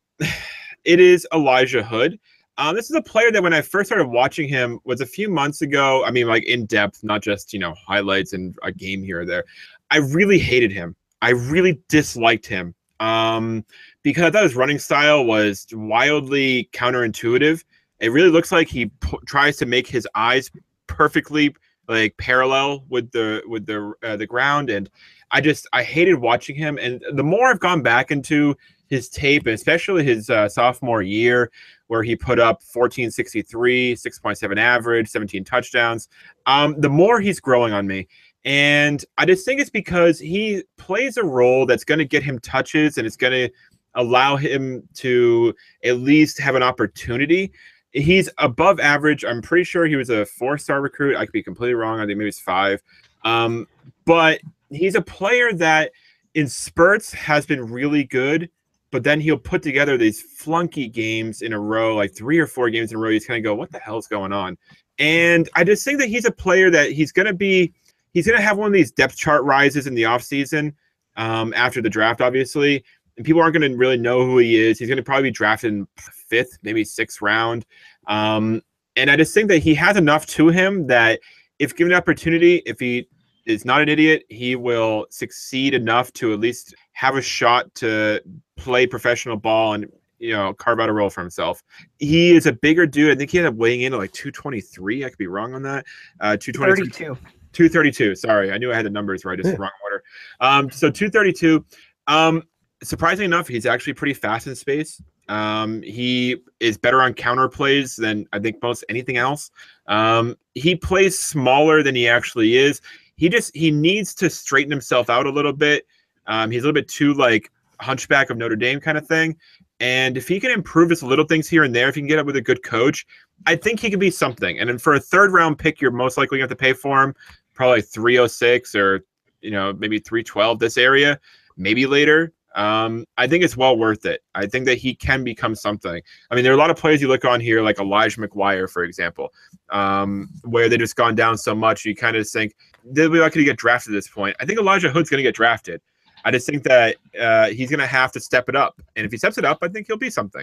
Speaker 3: it is Elijah Hood. Um, this is a player that when I first started watching him was a few months ago. I mean, like in depth, not just, you know, highlights and a game here or there. I really hated him. I really disliked him um, because I thought his running style was wildly counterintuitive. It really looks like he p- tries to make his eyes perfectly like parallel with the with the uh, the ground, and I just I hated watching him. And the more I've gone back into his tape, especially his uh, sophomore year, where he put up fourteen sixty-three, six point seven average, seventeen touchdowns. Um, the more he's growing on me. And I just think it's because he plays a role that's going to get him touches and it's going to allow him to at least have an opportunity. He's above average. I'm pretty sure he was a four-star recruit. I could be completely wrong. I think maybe it's five. Um, but he's a player that in spurts has been really good. But then he'll put together these flunky games in a row, like three or four games in a row. He's kind of go, what the hell is going on? And I just think that he's a player that he's going to be, he's going to have one of these depth chart rises in the offseason um, after the draft, obviously. And people aren't going to really know who he is. He's going to probably be drafted in fifth, maybe sixth round. Um, and I just think that he has enough to him that if given an opportunity, if he is not an idiot, he will succeed enough to at least have a shot to play professional ball and, you know, carve out a role for himself. He is a bigger dude. I think he ended up weighing in at like two twenty-three. I could be wrong on that. Uh, two twenty-two. two thirty-two. Sorry. I knew I had the numbers right. Just wrong order. Um, so two thirty-two. Um, surprisingly enough, he's actually pretty fast in space. Um, he is better on counter plays than I think most anything else. Um, he plays smaller than he actually is. He just, he needs to straighten himself out a little bit. Um, he's a little bit too like Hunchback of Notre Dame kind of thing. And if he can improve his little things here and there, if he can get up with a good coach, I think he could be something. And then for a third round pick, you're most likely going to have to pay for him probably three oh six or, you know, maybe three twelve this area, maybe later. Um, I think it's well worth it. I think that he can become something. I mean, there are a lot of players you look on here, like Elijah McGuire, for example, um, where they just gone down so much. You kind of think they'll be likely to get drafted at this point. I think Elijah Hood's going to get drafted. I just think that uh, he's going to have to step it up. And if he steps it up, I think he'll be something.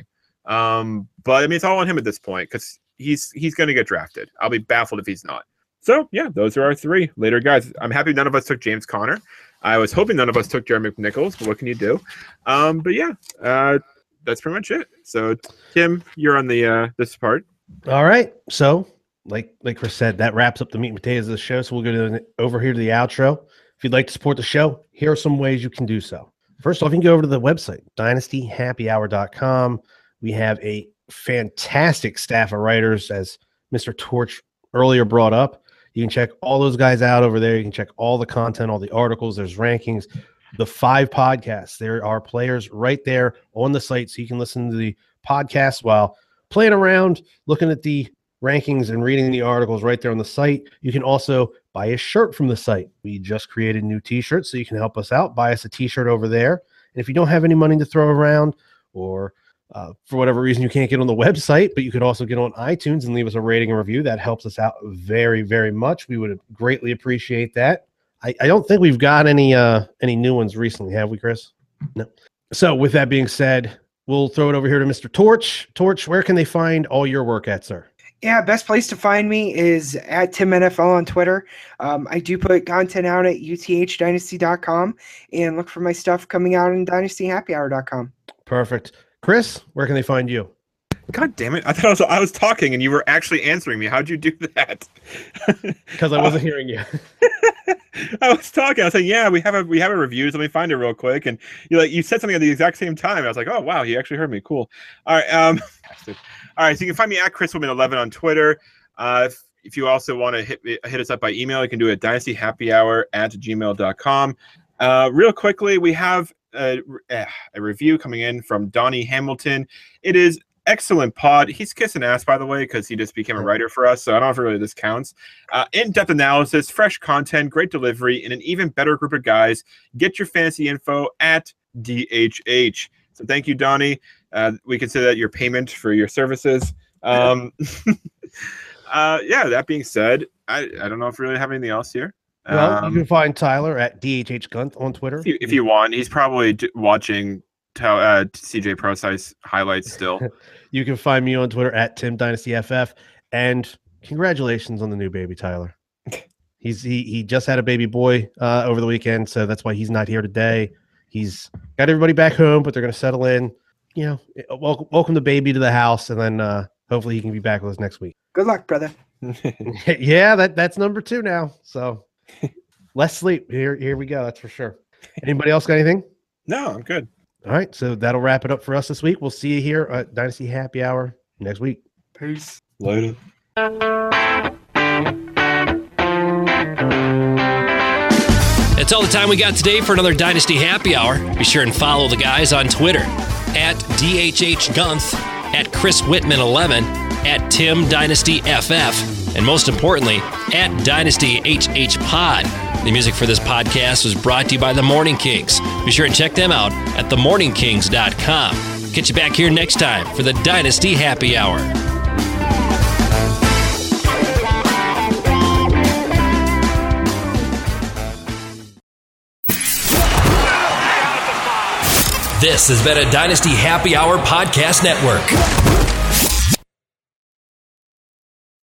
Speaker 3: Um, but I mean, it's all on him at this point because he's he's going to get drafted. I'll be baffled if he's not. So, yeah, those are our three later guys. I'm happy none of us took James Conner. I was hoping none of us took Jeremy McNichols, but what can you do? Um, but, yeah, uh, that's pretty much it. So, Tim, you're on the uh, this part.
Speaker 2: All right. So, like like Chris said, that wraps up the meat and potatoes of the show. So we'll go to the, over here to the outro. If you'd like to support the show, here are some ways you can do so. First off, you can go over to the website, dynasty happy hour dot com. We have a fantastic staff of writers, as Mister Torch earlier brought up. You can check all those guys out over there. You can check all the content, all the articles. There's rankings, the five podcasts. There are players right there on the site, so you can listen to the podcast while playing around, looking at the rankings and reading the articles right there on the site. You can also buy a shirt from the site. We just created new t-shirts, so you can help us out. Buy us a t-shirt over there. And if you don't have any money to throw around, or uh, for whatever reason you can't get on the website, but you could also get on iTunes and leave us a rating and review, that helps us out very, very much. We would greatly appreciate that. I, I don't think we've got any uh, any new ones recently, have we, Chris? No. So with that being said, we'll throw it over here to Mister Torch. Torch, where can they find all your work at, sir?
Speaker 4: Yeah, best place to find me is at Tim N F L on Twitter. Um, I do put content out at U T H dynasty dot com, and look for my stuff coming out in dynasty happy hour dot com.
Speaker 2: Perfect. Chris, where can they find you?
Speaker 3: God damn it. I thought I was, I was talking and you were actually answering me. How'd you do that?
Speaker 2: Because I wasn't uh, hearing you.
Speaker 3: I was talking. I was saying, yeah, we have a we have a review. So let me find it real quick. And you like you said something at the exact same time. I was like, oh wow, he actually heard me. Cool. All right. Um all right, so you can find me at Chris Whitman eleven on Twitter. Uh if, if you also want to hit hit us up by email, you can do it at dynasty happy hour at gmail dot com. Uh real quickly, we have a, a review coming in from Donnie Hamilton. It is excellent pod. He's kissing ass, by the way, because he just became a writer for us, so I don't know if really this counts. Uh, in-depth analysis, fresh content, great delivery, and an even better group of guys. Get your fantasy info at D H H. So thank you, Donnie. Uh, we consider that your payment for your services. Um, uh, yeah, that being said, I, I don't know if we really have anything else here.
Speaker 2: Well,
Speaker 3: um,
Speaker 2: you can find Tyler at D H H Gunth on Twitter.
Speaker 3: If you, if you want. He's probably d- watching Uh, C J Procise highlights still.
Speaker 2: You can find me on Twitter at Tim Dynasty F F, and congratulations on the new baby, Tyler. He's he he just had a baby boy uh, over the weekend, so that's why he's not here today. He's got everybody back home, but they're going to settle in. You know, welcome welcome the baby to the house, and then uh, hopefully he can be back with us next week.
Speaker 4: Good luck, brother.
Speaker 2: Yeah, that that's number two now. So less sleep. Here here we go. That's for sure. Anybody else got anything?
Speaker 3: No, I'm good.
Speaker 2: All right, so that'll wrap it up for us this week. We'll see you here at Dynasty Happy Hour next week.
Speaker 4: Peace.
Speaker 3: Later.
Speaker 1: That's all the time we got today for another Dynasty Happy Hour. Be sure and follow the guys on Twitter at D H H Gunth, at Chris Whitman eleven, at Tim Dynasty F F, and most importantly, at Dynasty H H Pod. The music for this podcast was brought to you by The Morning Kings. Be sure and check them out at the morning kings dot com. Catch you back here next time for the Dynasty Happy Hour. This has been a Dynasty Happy Hour podcast network.